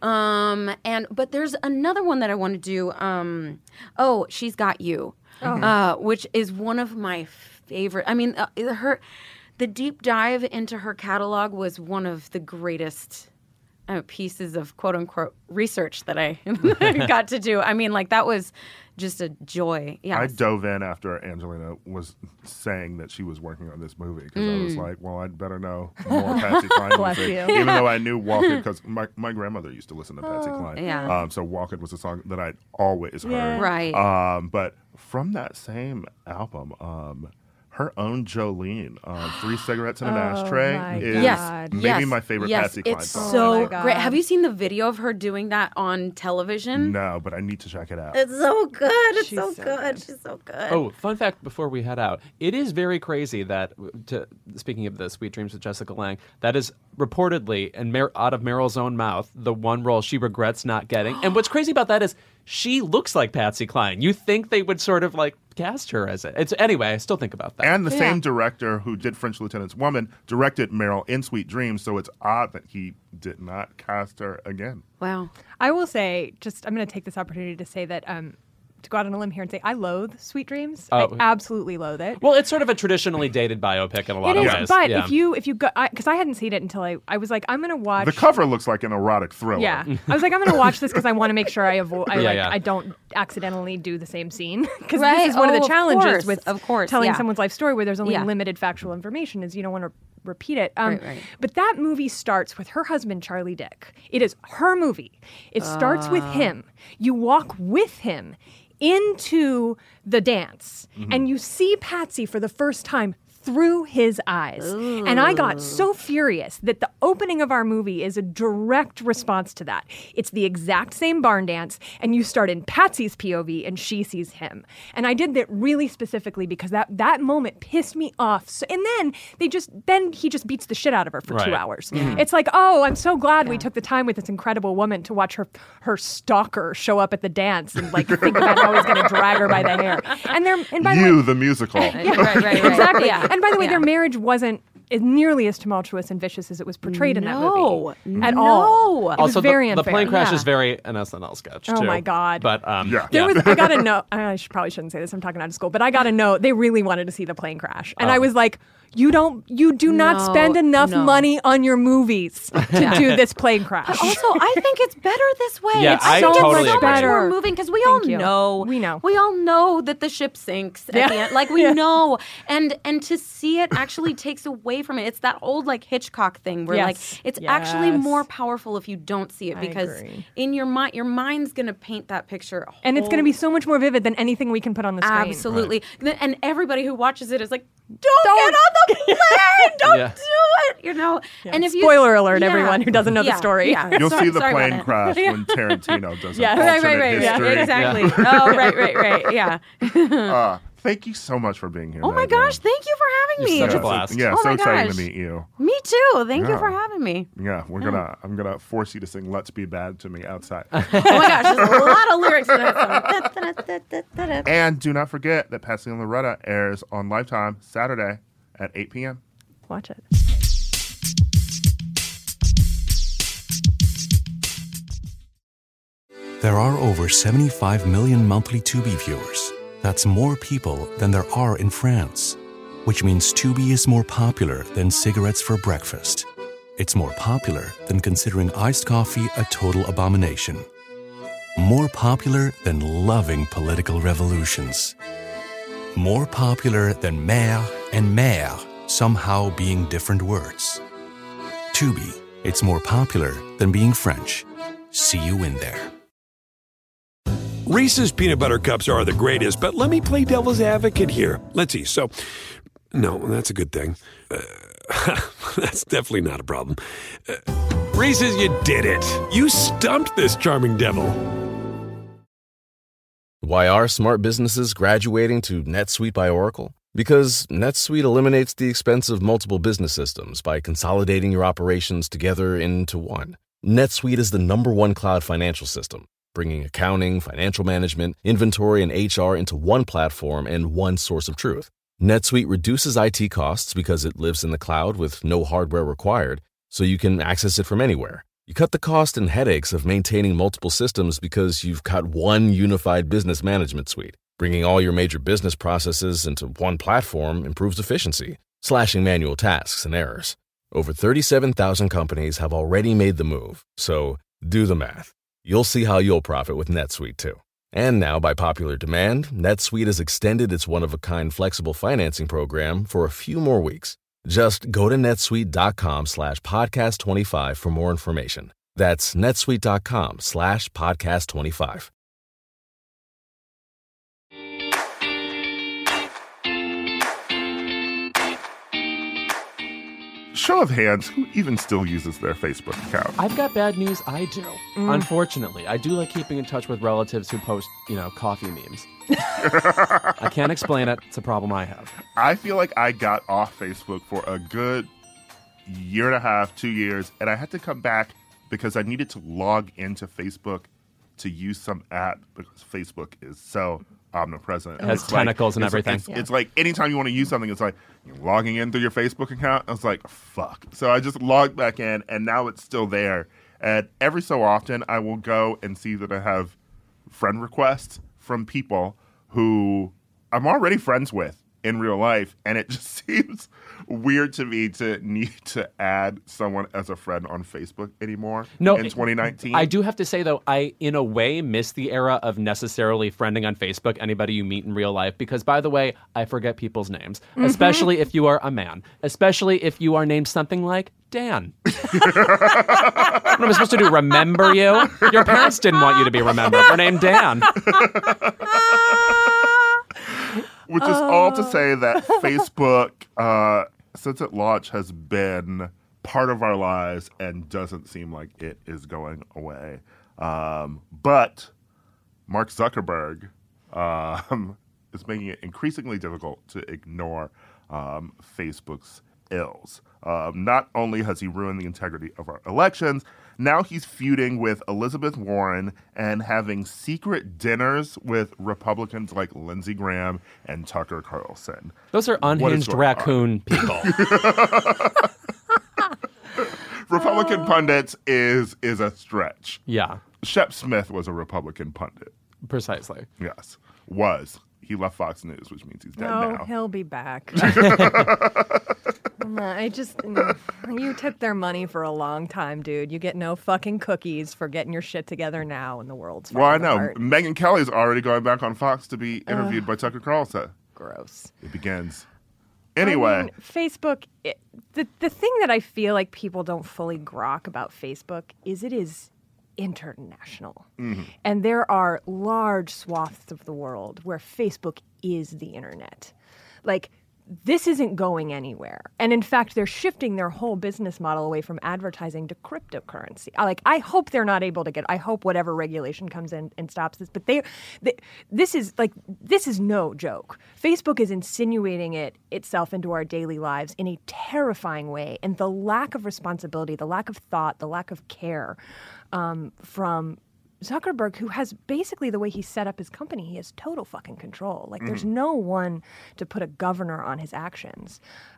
But there's another one that I want to do. She's Got You, which is one of my favorite. I mean, the deep dive into her catalog was one of the greatest pieces of quote unquote research that I got to do. I mean, like, that was just a joy. Yeah, I dove in after Angelina was saying that she was working on this movie because I was like, well, I'd better know more Patsy Cline music, even though I knew Walkin' because my grandmother used to listen to Patsy Cline. Yeah. So Walkin' was a song that I'd always heard. Right. But from that same album, her own Jolene, 3 Cigarettes in an Ashtray, is maybe my favorite Patsy Cline it's song. so great. Have you seen the video of her doing that on television? No, but I need to check it out. It's so good. It's so good. She's so good. Oh, fun fact before we head out. It is very crazy that, speaking of the Sweet Dreams with Jessica Lange, that is reportedly, and out of Meryl's own mouth, the one role she regrets not getting. And what's crazy about that is she looks like Patsy Cline. You think they would sort of like cast her as it. Anyway, I still think about that. And the same director who did French Lieutenant's Woman directed Meryl in Sweet Dreams, so it's odd that he did not cast her again. Wow. I will say, I'm going to take this opportunity to say that to go out on a limb here and say I loathe Sweet Dreams. I absolutely loathe it. Well, it's sort of a traditionally dated biopic in a lot of ways. But if you go, because I hadn't seen it until I was like, I'm going to watch. The cover looks like an erotic thriller. Yeah, I was like, I'm going to watch this because I want to make sure I don't accidentally do the same scene because this is one of the challenges with telling someone's life story where there's only limited factual information is you don't want to repeat it. Right. But that movie starts with her husband, Charlie Dick. It is her movie. It starts with him. You walk with him into the dance and you see Patsy for the first time through his eyes. Ooh. And I got so furious that the opening of our movie is a direct response to that. It's the exact same barn dance, and you start in Patsy's POV, and she sees him. And I did that really specifically because that moment pissed me off. So, and then he just beats the shit out of her for 2 hours. Mm-hmm. It's like, oh, I'm so glad we took the time with this incredible woman to watch her stalker show up at watch and like think about how he's going to drag her by the hair. And by the musical. Right. Exactly. Yeah. And by the way, their marriage wasn't nearly as tumultuous and vicious as it was portrayed in that movie. At all. It was also, very unfair. The plane crash is very an SNL sketch, too. Oh, my God. But, I got to know. I probably shouldn't say this. I'm talking out of school. But I got to know. They really wanted to see the plane crash. And I was like, you do not spend enough money on your movies to do this plane crash. But also, I think it's better this way. Yeah, it's I so totally much agree. more moving because we all know. We all know that the ship sinks at the end. Like, we know. And to see it actually takes away from it. It's that old, like, Hitchcock thing where, like, it's actually more powerful if you don't see it because in your mind's going to paint that picture. And it's going to be so much more vivid than anything we can put on the screen. Absolutely. Right. And everybody who watches it is like, don't get on the plane. Don't Yeah. do it. You know. Yeah. And if you Spoiler alert, everyone who doesn't know the story. Yeah. You'll Sorry- see the sorry about plane it. crash when Tarantino does an Yeah. alternate Right. Yeah, history. exactly. Oh, right. Yeah. Thank you so much for being here. Oh my Megan. gosh! Thank you for having me. You're such a Yeah, blast. Yeah, Oh so my exciting gosh. to meet you. Me too. Thank you Yeah. for having me. Yeah, I'm gonna force you to sing "Let's Be Bad" to me outside. Oh my gosh, there's a lot of lyrics in that song. And do not forget that Passing on Loretta airs on Lifetime Saturday at 8 p.m. Watch it. There are over 75 million monthly Tubi viewers. That's more people than there are in France. Which means Tubi is more popular than cigarettes for breakfast. It's more popular than considering iced coffee a total abomination. More popular than loving political revolutions. More popular than mère and mère somehow being different words. Tubi, it's more popular than being French. See you in there. Reese's peanut butter cups are the greatest, but let me play devil's advocate here. Let's see. So, no, that's a good thing. That's definitely not a problem. Reese's, you did it. You stumped this charming devil. Why are smart businesses graduating to NetSuite by Oracle? Because NetSuite eliminates the expense of multiple business systems by consolidating your operations together into one. NetSuite is the #1 cloud financial system, bringing accounting, financial management, inventory, and HR into one platform and one source of truth. NetSuite reduces IT costs because it lives in the cloud with no hardware required, so you can access it from anywhere. You cut the cost and headaches of maintaining multiple systems because you've got one unified business management suite. Bringing all your major business processes into one platform improves efficiency, slashing manual tasks and errors. Over 37,000 companies have already made the move, so do the math. You'll see how you'll profit with NetSuite too. And now, by popular demand, NetSuite has extended its one-of-a-kind flexible financing program for a few more weeks. Just go to netsuite.com/podcast25 for more information. That's netsuite.com/podcast25. Show of hands, who even still uses their Facebook account? I've got bad news. I do. Unfortunately, I do like keeping in touch with relatives who post, coffee memes. I can't explain it. It's a problem I have. I feel like I got off Facebook for a good year and a half, 2 years, and I had to come back because I needed to log into Facebook to use some app because Facebook is so omnipresent. It has tentacles and everything. It's like anytime you want to use something, it's like you're logging in through your Facebook account. I was like, fuck. So I just logged back in, and now it's still there. And every so often, I will go and see that I have friend requests from people who I'm already friends with in real life, and it just seems weird to me to need to add someone as a friend on Facebook anymore in 2019. I do have to say, though, I, in a way, miss the era of necessarily friending on Facebook anybody you meet in real life because, by the way, I forget people's names, especially if you are a man, especially if you are named something like Dan. What am I supposed to do, remember you? Your parents didn't want you to be remembered. They're named Dan. Which is all to say that Facebook, since it launched, has been part of our lives and doesn't seem like it is going away. But Mark Zuckerberg is making it increasingly difficult to ignore Facebook's ills. Not only has he ruined the integrity of our elections, now he's feuding with Elizabeth Warren and having secret dinners with Republicans like Lindsey Graham and Tucker Carlson. Those are unhinged raccoon people. Republican pundits is a stretch. Yeah, Shep Smith was a Republican pundit. precisely. Yes, was. He left Fox News, which means he's dead No, now. he'll be back. You took their money for a long time, dude. You get no fucking cookies for getting your shit together now in the world's Well, I falling know. apart. Megyn Kelly's already going back on Fox to be interviewed by Tucker Carlson. Gross. It begins. Anyway. I mean, Facebook, the thing that I feel like people don't fully grok about Facebook is it is international. And there are large swaths of the world where Facebook is the internet. Like, this isn't going anywhere. And in fact, they're shifting their whole business model away from advertising to cryptocurrency. I hope they're not able to I hope whatever regulation comes in and stops this. But this is no joke. Facebook is insinuating itself into our daily lives in a terrifying way. And the lack of responsibility, the lack of thought, the lack of care from Zuckerberg, who has basically the way he set up his company, he has total fucking control. Like, there's no one to put a governor on his actions.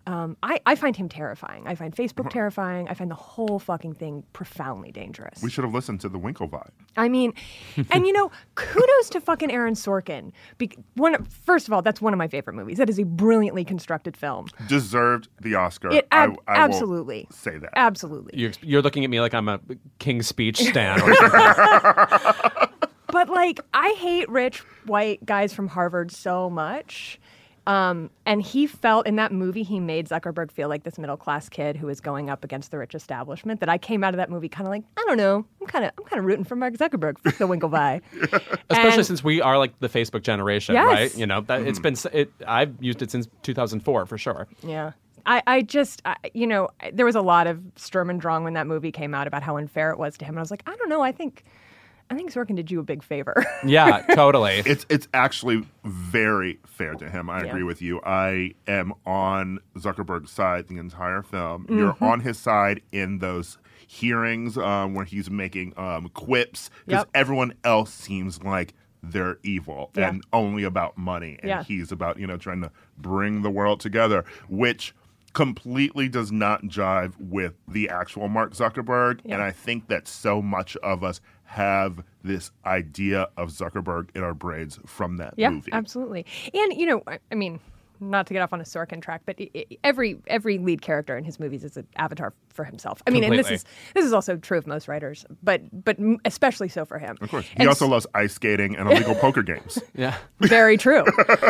I find him terrifying. I find Facebook terrifying. I find the whole fucking thing profoundly dangerous. We should have listened to the Winklevi. I mean, and kudos to fucking Aaron Sorkin. First of all, that's one of my favorite movies. That is a brilliantly constructed film. Deserved the Oscar. I absolutely will say that. Absolutely. You're looking at me like I'm a King's Speech stan or something. But I hate rich white guys from Harvard so much. And he felt in that movie, he made Zuckerberg feel like this middle-class kid who is going up against the rich establishment, that I came out of that movie kind of like, I don't know, I'm kind of rooting for Mark Zuckerberg, for the Winklevi. Especially since we are like the Facebook generation, yes. right? It's been, I've used it since 2004 for sure. Yeah. I there was a lot of Sturm und Drang when that movie came out about how unfair it was to him. And I was like, I don't know, I think Sorkin did you a big favor. Yeah, totally. It's actually very fair to him. I agree with you. I am on Zuckerberg's side the entire film. Mm-hmm. You're on his side in those hearings where he's making quips because everyone else seems like they're evil and only about money. And he's about, trying to bring the world together, which completely does not jive with the actual Mark Zuckerberg. Yeah. And I think that so much of us have this idea of Zuckerberg in our brains from that movie. Yeah, absolutely. And, I mean, not to get off on a Sorkin track, but every lead character in his movies is an avatar for himself. I mean, and this is also true of most writers, but especially so for him. Of course. He also loves ice skating and illegal poker games. Yeah. Very true.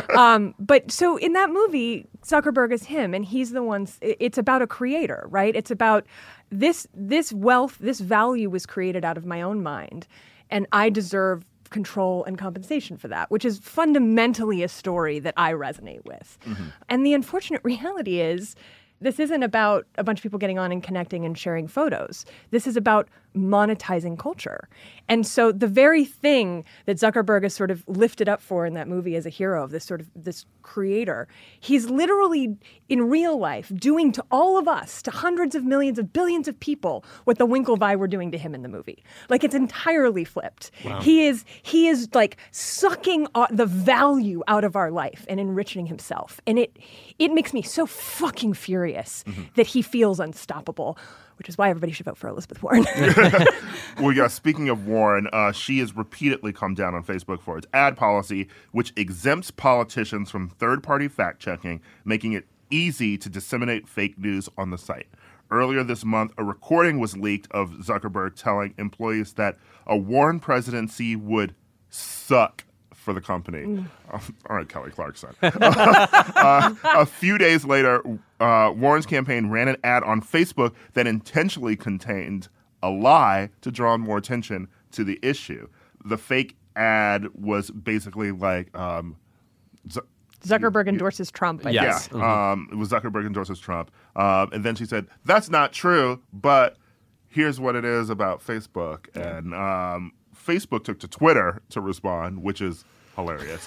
But so in that movie, Zuckerberg is him, and he's the one. It's about a creator, right? It's about this wealth, this value was created out of my own mind, and I deserve control and compensation for that, which is fundamentally a story that I resonate with. Mm-hmm. And the unfortunate reality is this isn't about a bunch of people getting on and connecting and sharing photos. This is about monetizing culture. And so the very thing that Zuckerberg is sort of lifted up for in that movie as a hero of this creator, he's literally in real life doing to all of us, to hundreds of millions of billions of people, what the Winklevi were doing to him in the movie. Like, it's entirely flipped. Wow. He is like sucking the value out of our life and enriching himself. And it makes me so fucking furious that he feels unstoppable, which is why everybody should vote for Elizabeth Warren. Well, yeah, speaking of Warren, she has repeatedly come down on Facebook for its ad policy, which exempts politicians from third-party fact-checking, making it easy to disseminate fake news on the site. Earlier this month, a recording was leaked of Zuckerberg telling employees that a Warren presidency would suck for the company. All right, Kelly Clarkson. A few days later, Warren's campaign ran an ad on Facebook that intentionally contained a lie to draw more attention to the issue. The fake ad was basically like Zuckerberg endorses Trump. Yes. Yeah, it was Zuckerberg endorses Trump. And then she said, that's not true, but here's what it is about Facebook. And Facebook took to Twitter to respond, which is hilarious.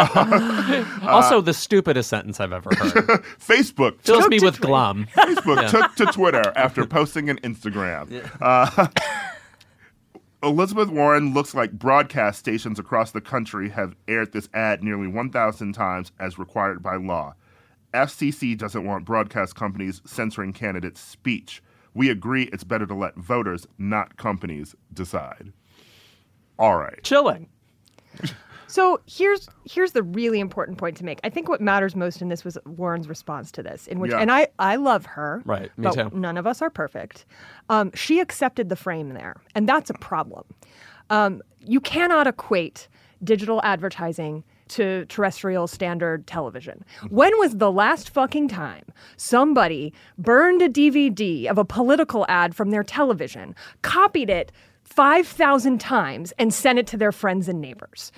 Also, the stupidest sentence I've ever heard. Facebook fills me with glum. Facebook took to Twitter after posting an Instagram. Yeah. Elizabeth Warren looks like broadcast stations across the country have aired this ad nearly 1,000 times as required by law. FCC doesn't want broadcast companies censoring candidates' speech. We agree it's better to let voters, not companies, decide. All right. Chilling. So here's the really important point to make. I think what matters most in this was Warren's response to this, in which, and I love her, right? Me but too. None of us are perfect. She accepted the frame there, and that's a problem. You cannot equate digital advertising to terrestrial standard television. When was the last fucking time somebody burned a DVD of a political ad from their television, copied it 5,000 times, and sent it to their friends and neighbors?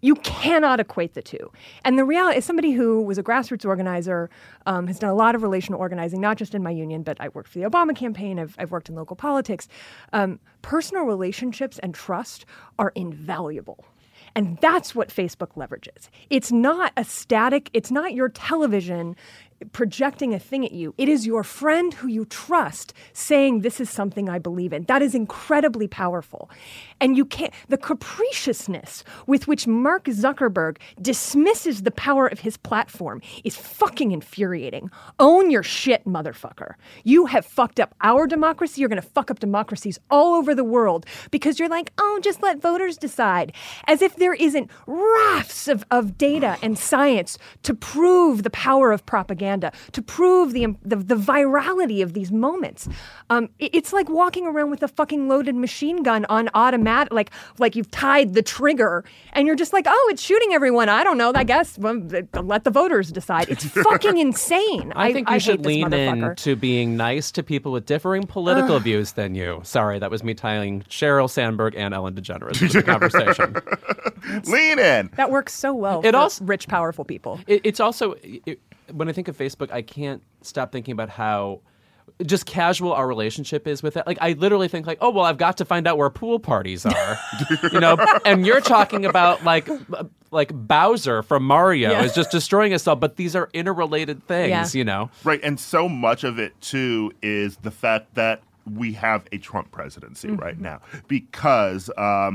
You cannot equate the two. And the reality is, somebody who was a grassroots organizer, has done a lot of relational organizing, not just in my union, but I worked for the Obama campaign. I've worked in local politics. Personal relationships and trust are invaluable. And that's what Facebook leverages. It's not a static, it's not your television projecting a thing at you. It is your friend who you trust saying, this is something I believe in. That is incredibly powerful. And you can't, the capriciousness with which Mark Zuckerberg dismisses the power of his platform is fucking infuriating. Own your shit, motherfucker. You have fucked up our democracy. You're going to fuck up democracies all over the world because you're like, oh, just let voters decide. As if there isn't rafts of data and science to prove the power of propaganda, to prove the virality of these moments. It's like walking around with a fucking loaded machine gun on automatic, like you've tied the trigger, and you're just like, oh, it's shooting everyone. I don't know. I guess let the voters decide. It's fucking insane. I think you should lean in to being nice to people with differing political views than you. Sorry, that was me tying Sheryl Sandberg and Ellen DeGeneres into the conversation. Lean in. That works so well for rich, powerful people. It's also, when I think of Facebook, I can't stop thinking about how just casual our relationship is with it. Like, I literally think like, oh, well, I've got to find out where pool parties are, and you're talking about like Bowser from Mario is just destroying himself, but these are interrelated things, Right, and so much of it, too, is the fact that we have a Trump presidency right now because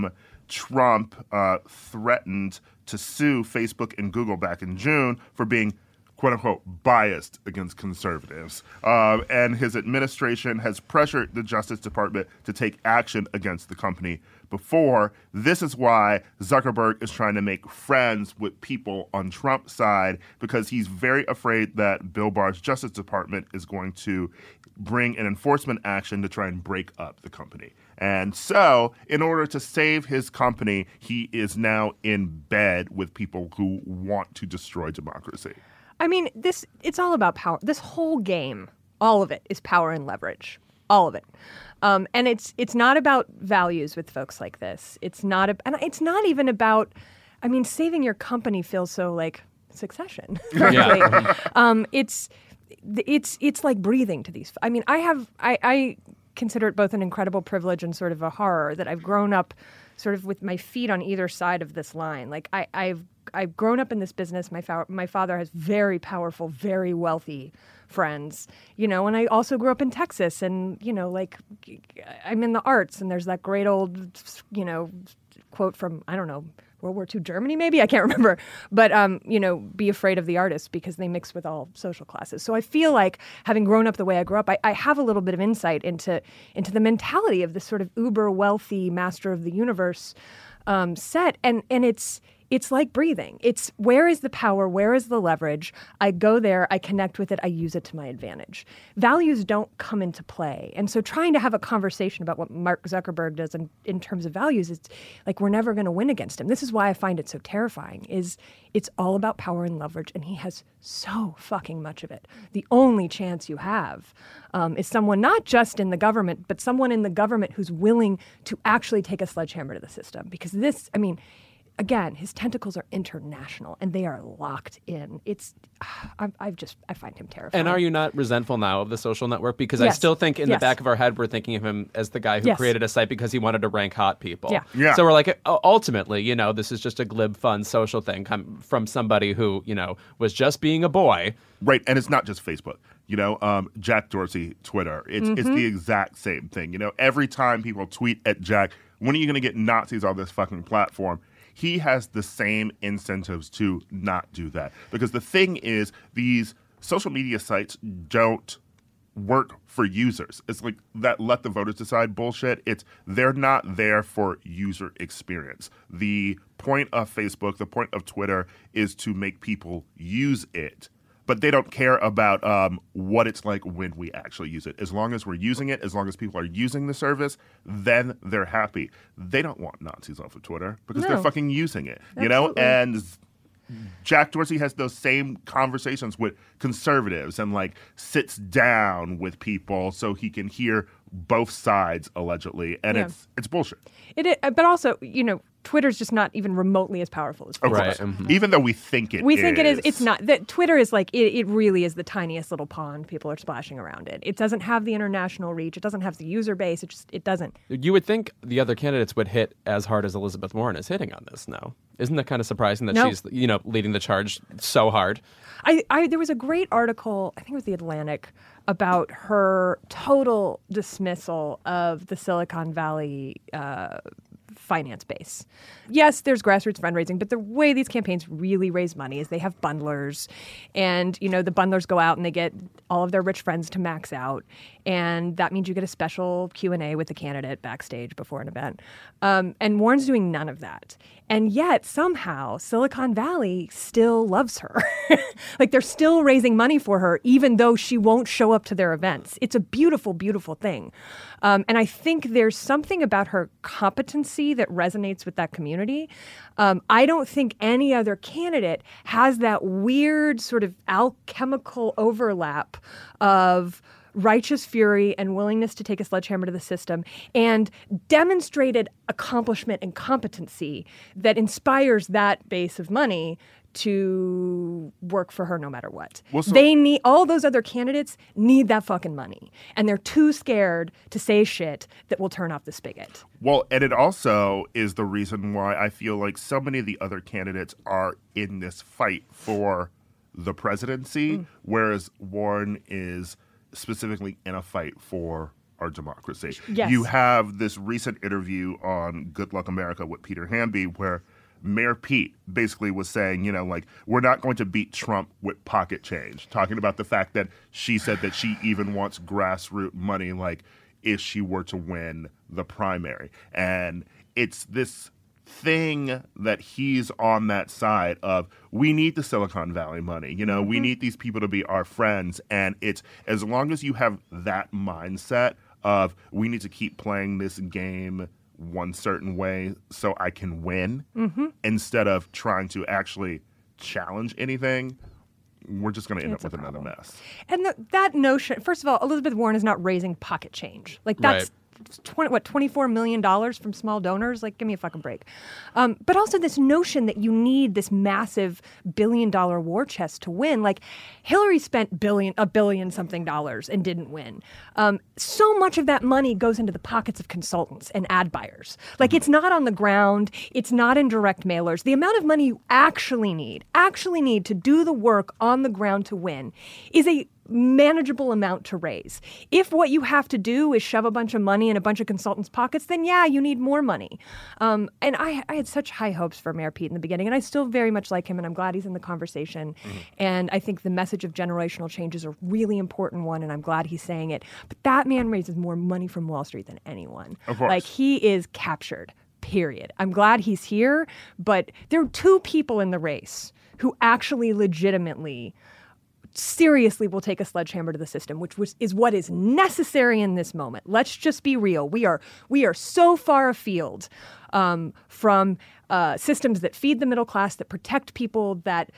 Trump threatened to sue Facebook and Google back in June for being quote-unquote biased against conservatives. And his administration has pressured the Justice Department to take action against the company before. This is why Zuckerberg is trying to make friends with people on Trump's side, because he's very afraid that Bill Barr's Justice Department is going to bring an enforcement action to try and break up the company. And so, in order to save his company, he is now in bed with people who want to destroy democracy. I mean, it's all about power. This whole game, all of it, is power and leverage. All of it. And it's not about values with folks like this. It's not even about, I mean, saving your company feels so like Succession, frankly. It's like breathing to these. I mean, I consider it both an incredible privilege and sort of a horror that I've grown up sort of with my feet on either side of this line. Like I've grown up in this business. My father has very powerful, very wealthy friends, and I also grew up in Texas, and like I'm in the arts, and there's that great old, quote from, I don't know, World War II Germany, maybe? I can't remember. But, be afraid of the artists because they mix with all social classes. So I feel like, having grown up the way I grew up, I have a little bit of insight into the mentality of this sort of uber wealthy master of the universe set. And it's like breathing. It's where is the power? Where is the leverage? I go there, I connect with it, I use it to my advantage. Values don't come into play. And so trying to have a conversation about what Mark Zuckerberg does in terms of values, it's like we're never going to win against him. This is why I find it so terrifying, is it's all about power and leverage, and he has so fucking much of it. The only chance you have is someone not just in the government, but someone in the government who's willing to actually take a sledgehammer to the system. Because this, I mean, again, his tentacles are international, and they are locked in. I find him terrifying. And are you not resentful now of the social network? Because Yes. I still think in the back of our head, we're thinking of him as the guy who created a site because he wanted to rank hot people. Yeah. So we're like, ultimately, this is just a glib, fun social thing from somebody who, was just being a boy. Right, and it's not just Facebook. Jack Dorsey, Twitter, it's the exact same thing. Every time people tweet at Jack, when are you going to get Nazis on this fucking platform? He has the same incentives to not do that. Because the thing is, these social media sites don't work for users. It's like that let the voters decide bullshit. They're not there for user experience. The point of Facebook, the point of Twitter is to make people use it. But they don't care about what it's like when we actually use it. As long as we're using it, as long as people are using the service, then they're happy. They don't want Nazis off of Twitter because they're fucking using it, Absolutely. And Jack Dorsey has those same conversations with conservatives and sits down with people so he can hear both sides allegedly, and it's bullshit. It is, but also, Twitter's just not even remotely as powerful as Facebook. Right. Even though we think it is. We think it is. It's not. That Twitter is like, it really is the tiniest little pond. People are splashing around it. It doesn't have the international reach. It doesn't have the user base. It doesn't. You would think the other candidates would hit as hard as Elizabeth Warren is hitting on this now. Isn't that kind of surprising that she's, leading the charge so hard? There was a great article, I think it was The Atlantic, about her total dismissal of the Silicon Valley finance base. Yes, there's grassroots fundraising, but the way these campaigns really raise money is they have bundlers, and the bundlers go out and they get all of their rich friends to max out, and that means you get a special Q&A with the candidate backstage before an event. And Warren's doing none of that. And yet, somehow, Silicon Valley still loves her. Like, they're still raising money for her, even though she won't show up to their events. It's a beautiful, beautiful thing. And I think there's something about her competency that resonates with that community. I don't think any other candidate has that weird sort of alchemical overlap of righteous fury and willingness to take a sledgehammer to the system and demonstrated accomplishment and competency that inspires that base of money to work for her no matter what. Well, so they need, all those other candidates need that fucking money. And they're too scared to say shit that will turn off the spigot. Well, and it also is the reason why I feel like so many of the other candidates are in this fight for the presidency, whereas Warren is specifically in a fight for our democracy. Yes. You have this recent interview on Good Luck America with Peter Hamby where Mayor Pete basically was saying, we're not going to beat Trump with pocket change, talking about the fact that she said that she even wants grassroots money, like if she were to win the primary. And it's this thing that he's on that side of, we need the Silicon Valley money. We need these people to be our friends. And it's, as long as you have that mindset of, we need to keep playing this game one certain way so I can win, instead of trying to actually challenge anything, we're just going to end up with another mess. And that notion, first of all, Elizabeth Warren is not raising pocket change. Like, that's $24 million from small donors? Like, give me a fucking break. But also this notion that you need this massive billion-dollar war chest to win. Like, Hillary spent a billion something dollars and didn't win. So much of that money goes into the pockets of consultants and ad buyers. Like, it's not on the ground. It's not in direct mailers. The amount of money you actually need to do the work on the ground to win is a manageable amount to raise. If what you have to do is shove a bunch of money in a bunch of consultants' pockets, then yeah, you need more money. And I had such high hopes for Mayor Pete in the beginning, and I still very much like him, and I'm glad he's in the conversation. And I think the message of generational change is a really important one, and I'm glad he's saying it. But that man raises more money from Wall Street than anyone. Of course. Like, he is captured, period. I'm glad he's here, but there are two people in the race who actually legitimately seriously will take a sledgehammer to the system, which is what is necessary in this moment. Let's just be real. We are so far afield from systems that feed the middle class, that protect people, that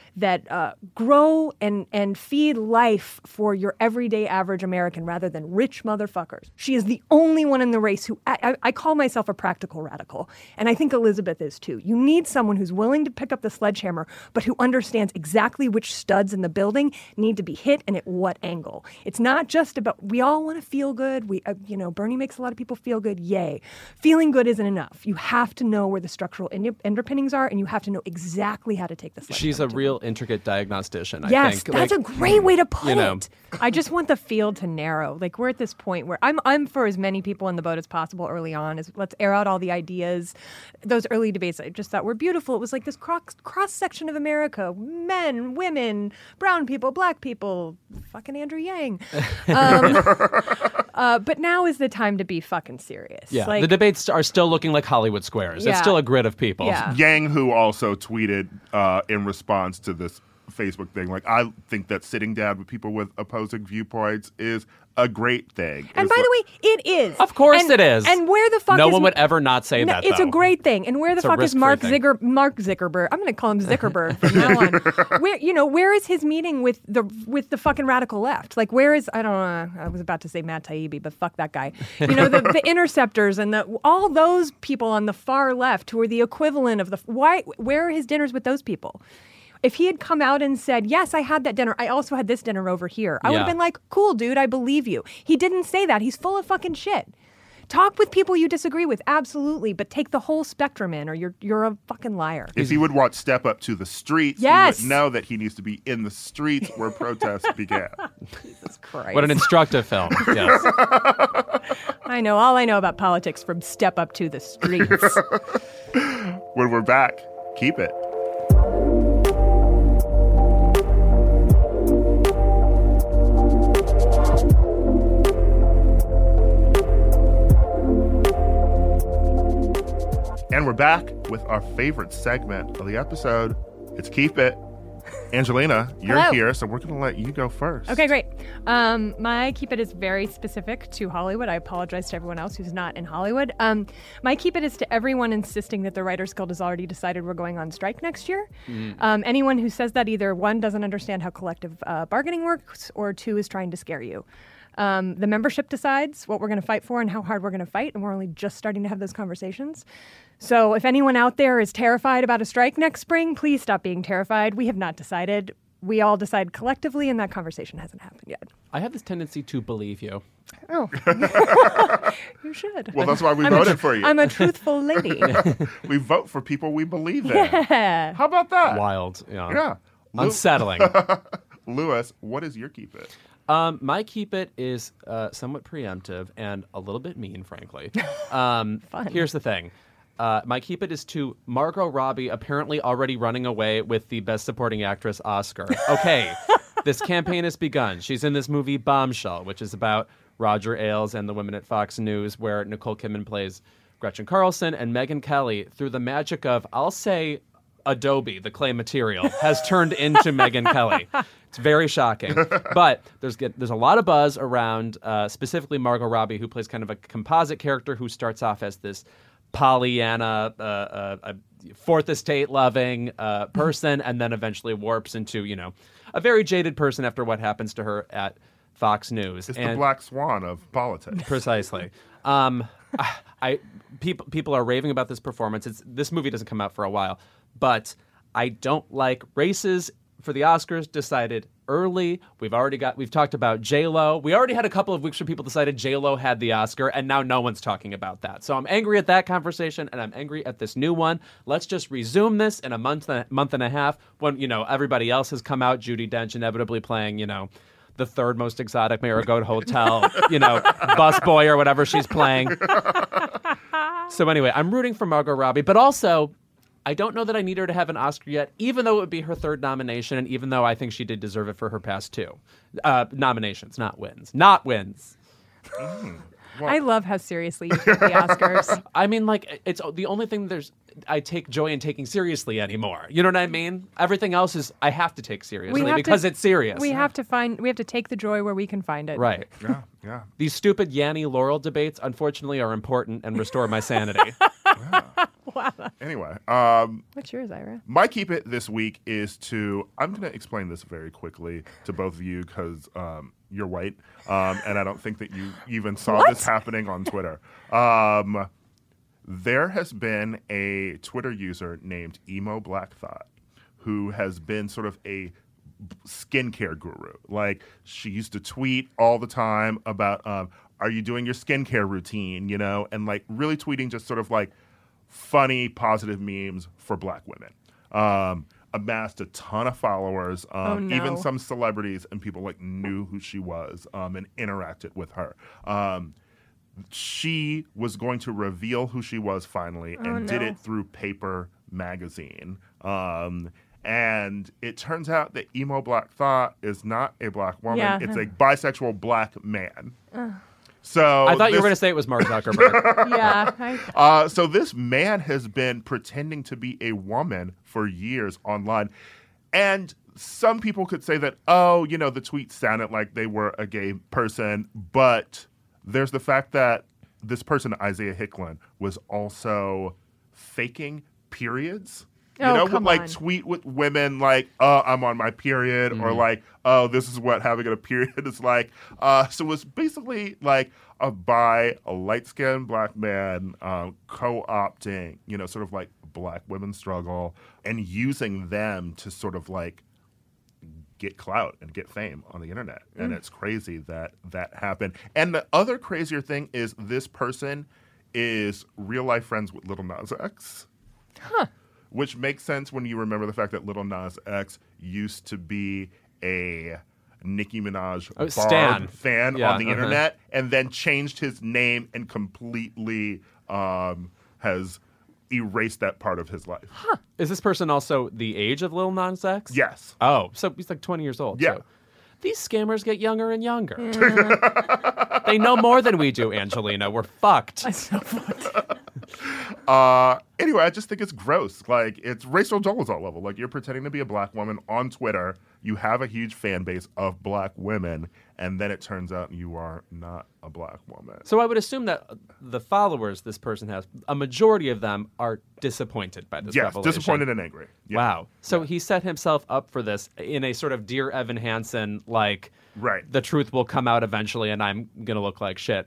grow and feed life for your everyday average American rather than rich motherfuckers. She is the only one in the race who, I call myself a practical radical, and I think Elizabeth is too. You need someone who's willing to pick up the sledgehammer, but who understands exactly which studs in the building need to be hit and at what angle. It's not just about, we all want to feel good. Bernie makes a lot of people feel good. Yay. Feeling good isn't enough. You have to know where the structural underpinnings are, and you have to know exactly how to take the sledgehammer. She's a real intricate diagnostician, I think. Yes, that's a great way to put it. I just want the field to narrow. Like, we're at this point where I'm for as many people in the boat as possible early on. Let's air out all the ideas. Those early debates I just thought were beautiful. It was like this cross-section of America, men, women, brown people, black people, fucking Andrew Yang. But now is the time to be fucking serious. Yeah, the debates are still looking like Hollywood squares. Yeah. It's still a grid of people. Yeah. Yang, who also tweeted in response to this Facebook thing. Like, I think that sitting down with people with opposing viewpoints is a great thing. And by the way, it is. Of course it is. And where the fuck no is... one would ever not say that, It's though. a great thing. And where the It's a fuck is Mark risk-free thing. Zuckerberg? I'm going to call him Zuckerberg from now on. Where is his meeting with the fucking radical left? Like, where is... I don't know. I was about to say Matt Taibbi, but fuck that guy. The interceptors and all those people on the far left who are the equivalent of the... Where are his dinners with those people? If he had come out and said, yes, I had that dinner, I also had this dinner over here, I would have been like, cool, dude, I believe you. He didn't say that. He's full of fucking shit. Talk with people you disagree with, absolutely, but take the whole spectrum in, or you're a fucking liar. If he would want Step Up to the streets, Yes. he would know that he needs to be in the streets where protests began. Jesus Christ. What an instructive film. Yes. I know all I know about politics from Step Up to the Streets. When we're back, keep it. And we're back with our favorite segment of the episode. It's Keep It. Angelina, you're Hello. here, so we're going to let you go first. Okay, great. My Keep It is very specific to Hollywood. I apologize to everyone else who's not in Hollywood. My Keep It is to everyone insisting that the Writers Guild has already decided we're going on strike next year. Anyone who says that either, one, doesn't understand how collective bargaining works, or two, is trying to scare you. The membership decides what we're going to fight for and how hard we're going to fight, and we're only just starting to have those conversations. So if anyone out there is terrified about a strike next spring, please stop being terrified. We have not decided. We all decide collectively, and that conversation hasn't happened yet. I have this tendency to believe you. Oh. You should. Well, that's why we voted for you. I'm a truthful lady. We vote for people we believe in. Yeah. How about that? Wild. Yeah. Yeah. Unsettling. Lewis, what is your Keep It? My Keep It is somewhat preemptive and a little bit mean, frankly. Here's the thing. My Keep It is to Margot Robbie apparently already running away with the Best Supporting Actress Oscar. Okay, this campaign has begun. She's in this movie Bombshell, which is about Roger Ailes and the women at Fox News, where Nicole Kidman plays Gretchen Carlson, and Megyn Kelly, through the magic of, I'll say, Adobe, the clay material, has turned into Megyn Kelly. It's very shocking. But there's a lot of buzz around specifically Margot Robbie, who plays kind of a composite character who starts off as this Pollyanna, a Fourth Estate loving person, and then eventually warps into, a very jaded person after what happens to her at Fox News. It's the black swan of politics. Precisely. People are raving about this performance. This movie doesn't come out for a while, but I don't like races for the Oscars decided early. We've talked about J-Lo. We already had a couple of weeks where people decided J-Lo had the Oscar, and now no one's talking about that. So I'm angry at that conversation, and I'm angry at this new one. Let's just resume this in a month and a half when, everybody else has come out. Judi Dench inevitably playing, the third most exotic Marigold Hotel, busboy or whatever she's playing. So anyway, I'm rooting for Margot Robbie, but also I don't know that I need her to have an Oscar yet, even though it would be her third nomination, and even though I think she did deserve it for her past two. Nominations, not wins. Not wins. I love how seriously you take the Oscars. I mean, it's the only thing I take joy in taking seriously anymore. You know what I mean? Everything else is I have to take seriously because it's serious. We have to take the joy where we can find it. Right. Yeah. These stupid Yanny Laurel debates, unfortunately, are important and restore my sanity. Wow. Anyway, What's yours, Ira? my Keep It this week is I'm going to explain this very quickly to both of you because you're white, and I don't think that you even saw this happening on Twitter. There has been a Twitter user named Emo Black Thought who has been sort of a skincare guru. Like, she used to tweet all the time about, are you doing your skincare routine, and really tweeting just sort of funny, positive memes for Black women. Amassed a ton of followers, even some celebrities and people knew who she was and interacted with her. She was going to reveal who she was finally and did it through Paper magazine. And it turns out that Emo Black Thought is not a Black woman. Yeah. It's a bisexual Black man. So I thought you were going to say it was Mark Zuckerberg. Yeah. So this man has been pretending to be a woman for years online. And some people could say that, oh, the tweet sounded like they were a gay person, but there's the fact that this person, Isaiah Hicklin, was also faking periods. Come would on. tweet with women like, oh, I'm on my period, or like, oh, this is what having a period is like. So it was basically like a light-skinned black man co-opting, sort of like black women's struggle and using them to sort of like get clout and get fame on the internet. And it's crazy that happened. And the other crazier thing is this person is real-life friends with Lil Nas X. Huh. Which makes sense when you remember the fact that Lil Nas X used to be a Nicki Minaj Stan fan on the internet, and then changed his name and completely has erased that part of his life. Huh. Is this person also the age of Lil Nas X? Yes. Oh, so he's like 20 years old. Yeah. So these scammers get younger and younger. They know more than we do, Angelina. We're fucked. That's so funny. Anyway, I just think it's gross. Like, it's racial dolezal level. Like, you're pretending to be a black woman on Twitter. You have a huge fan base of black women, and then it turns out you are not a black woman. So I would assume that the followers this person has, a majority of them are disappointed by this revelation. Yes, disappointed and angry. Yeah. Wow. So he set himself up for this in a sort of Dear Evan Hansen, like, right. The truth will come out eventually and I'm going to look like shit.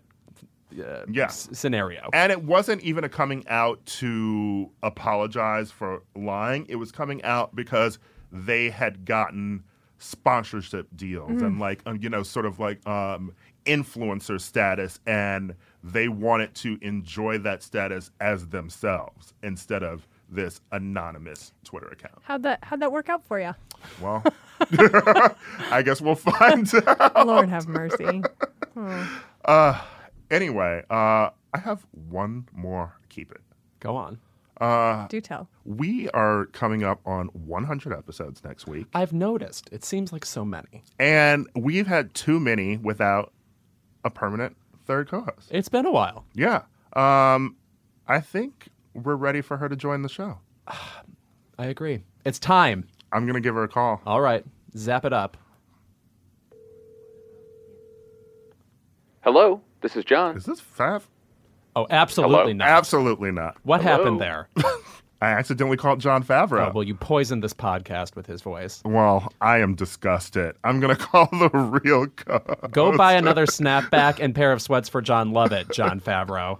Scenario. And it wasn't even a coming out to apologize for lying. It was coming out because they had gotten sponsorship deals and like, sort of like influencer status, and they wanted to enjoy that status as themselves instead of this anonymous Twitter account. How'd that work out for you? Well, I guess we'll find out. Lord have mercy. Oh. Anyway, I have one more Keep It. Go on. Do tell. We are coming up on 100 episodes next week. I've noticed. It seems like so many. And we've had too many without a permanent third co-host. It's been a while. Yeah. I think we're ready for her to join the show. I agree. It's time. I'm going to give her a call. All right. Zap it up. Hello, this is John. Is this Fav? Oh, absolutely Hello? not. Absolutely not. What Hello? happened there? I accidentally called John Favreau. Oh, well, you poisoned this podcast with his voice. Well, I am disgusted. I'm going to call the real co-host. Go buy another snapback and pair of sweats for John Lovett, John Favreau.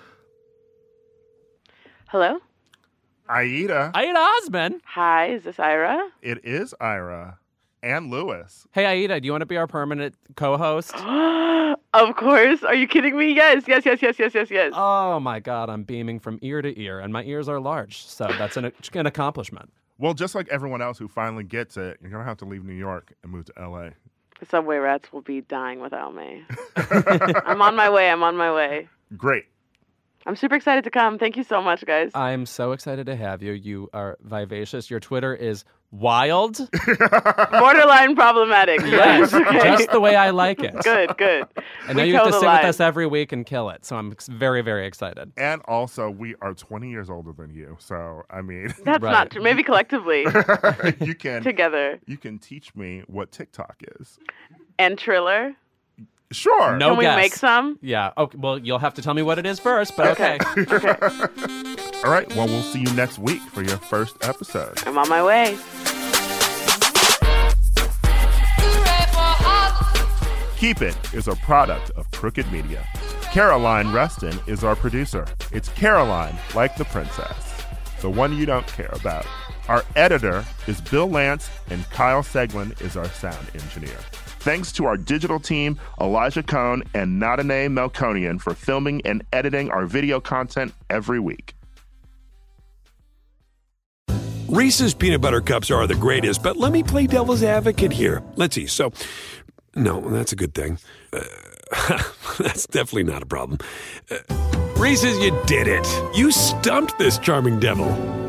Hello? Aida. Aida Osman. Hi, is this Ira? It is Ira. And Lewis. Hey, Aida, do you want to be our permanent co-host? Of course. Are you kidding me? Yes. Oh, my God. I'm beaming from ear to ear, and my ears are large, so that's an accomplishment. Well, just like everyone else who finally gets it, you're going to have to leave New York and move to L.A. The subway rats will be dying without me. I'm on my way. Great. I'm super excited to come. Thank you so much, guys. I'm so excited to have you. You are vivacious. Your Twitter is wild. Borderline problematic. Yes, Okay. just the way I like it. Good. And now you have to sit with us every week and kill it. So I'm very, very excited. And also, we are 20 years older than you. So, I mean... That's not true. Maybe collectively. You can... Together. You can teach me what TikTok is. And Triller. Sure. No Can we guess. make some? Yeah. Okay. Well, you'll have to tell me what it is first, but okay. All right. Well, we'll see you next week for your first episode. I'm on my way. Keep It is a product of Crooked Media. Caroline Reston is our producer. It's Caroline, like the princess, the one you don't care about. Our editor is Bill Lance, and Kyle Seglin is our sound engineer. Thanks to our digital team, Elijah Cohn and Nadine Melkonian, for filming and editing our video content every week. Reese's peanut butter cups are the greatest, but let me play devil's advocate here. Let's see. So, no, that's a good thing. That's definitely not a problem. Reese's, you did it. You stumped this charming devil.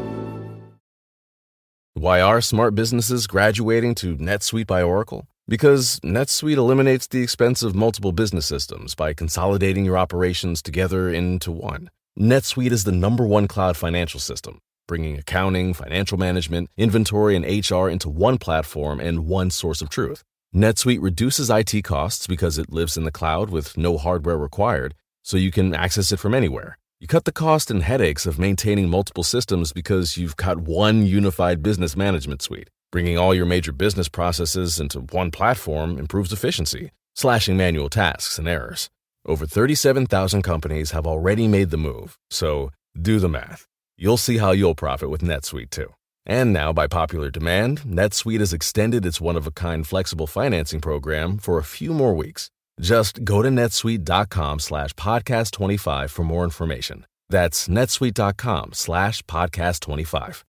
Why are smart businesses graduating to NetSuite by Oracle? Because NetSuite eliminates the expense of multiple business systems by consolidating your operations together into one. NetSuite is the #1 cloud financial system. bringing accounting, financial management, inventory, and HR into one platform and one source of truth. NetSuite reduces IT costs because it lives in the cloud with no hardware required, so you can access it from anywhere. You cut the cost and headaches of maintaining multiple systems because you've got one unified business management suite. Bringing all your major business processes into one platform improves efficiency, slashing manual tasks and errors. Over 37,000 companies have already made the move, so do the math. You'll see how you'll profit with NetSuite too. And now, by popular demand, NetSuite has extended its one-of-a-kind flexible financing program for a few more weeks. Just go to netsuite.com/podcast25 for more information. That's netsuite.com/podcast25.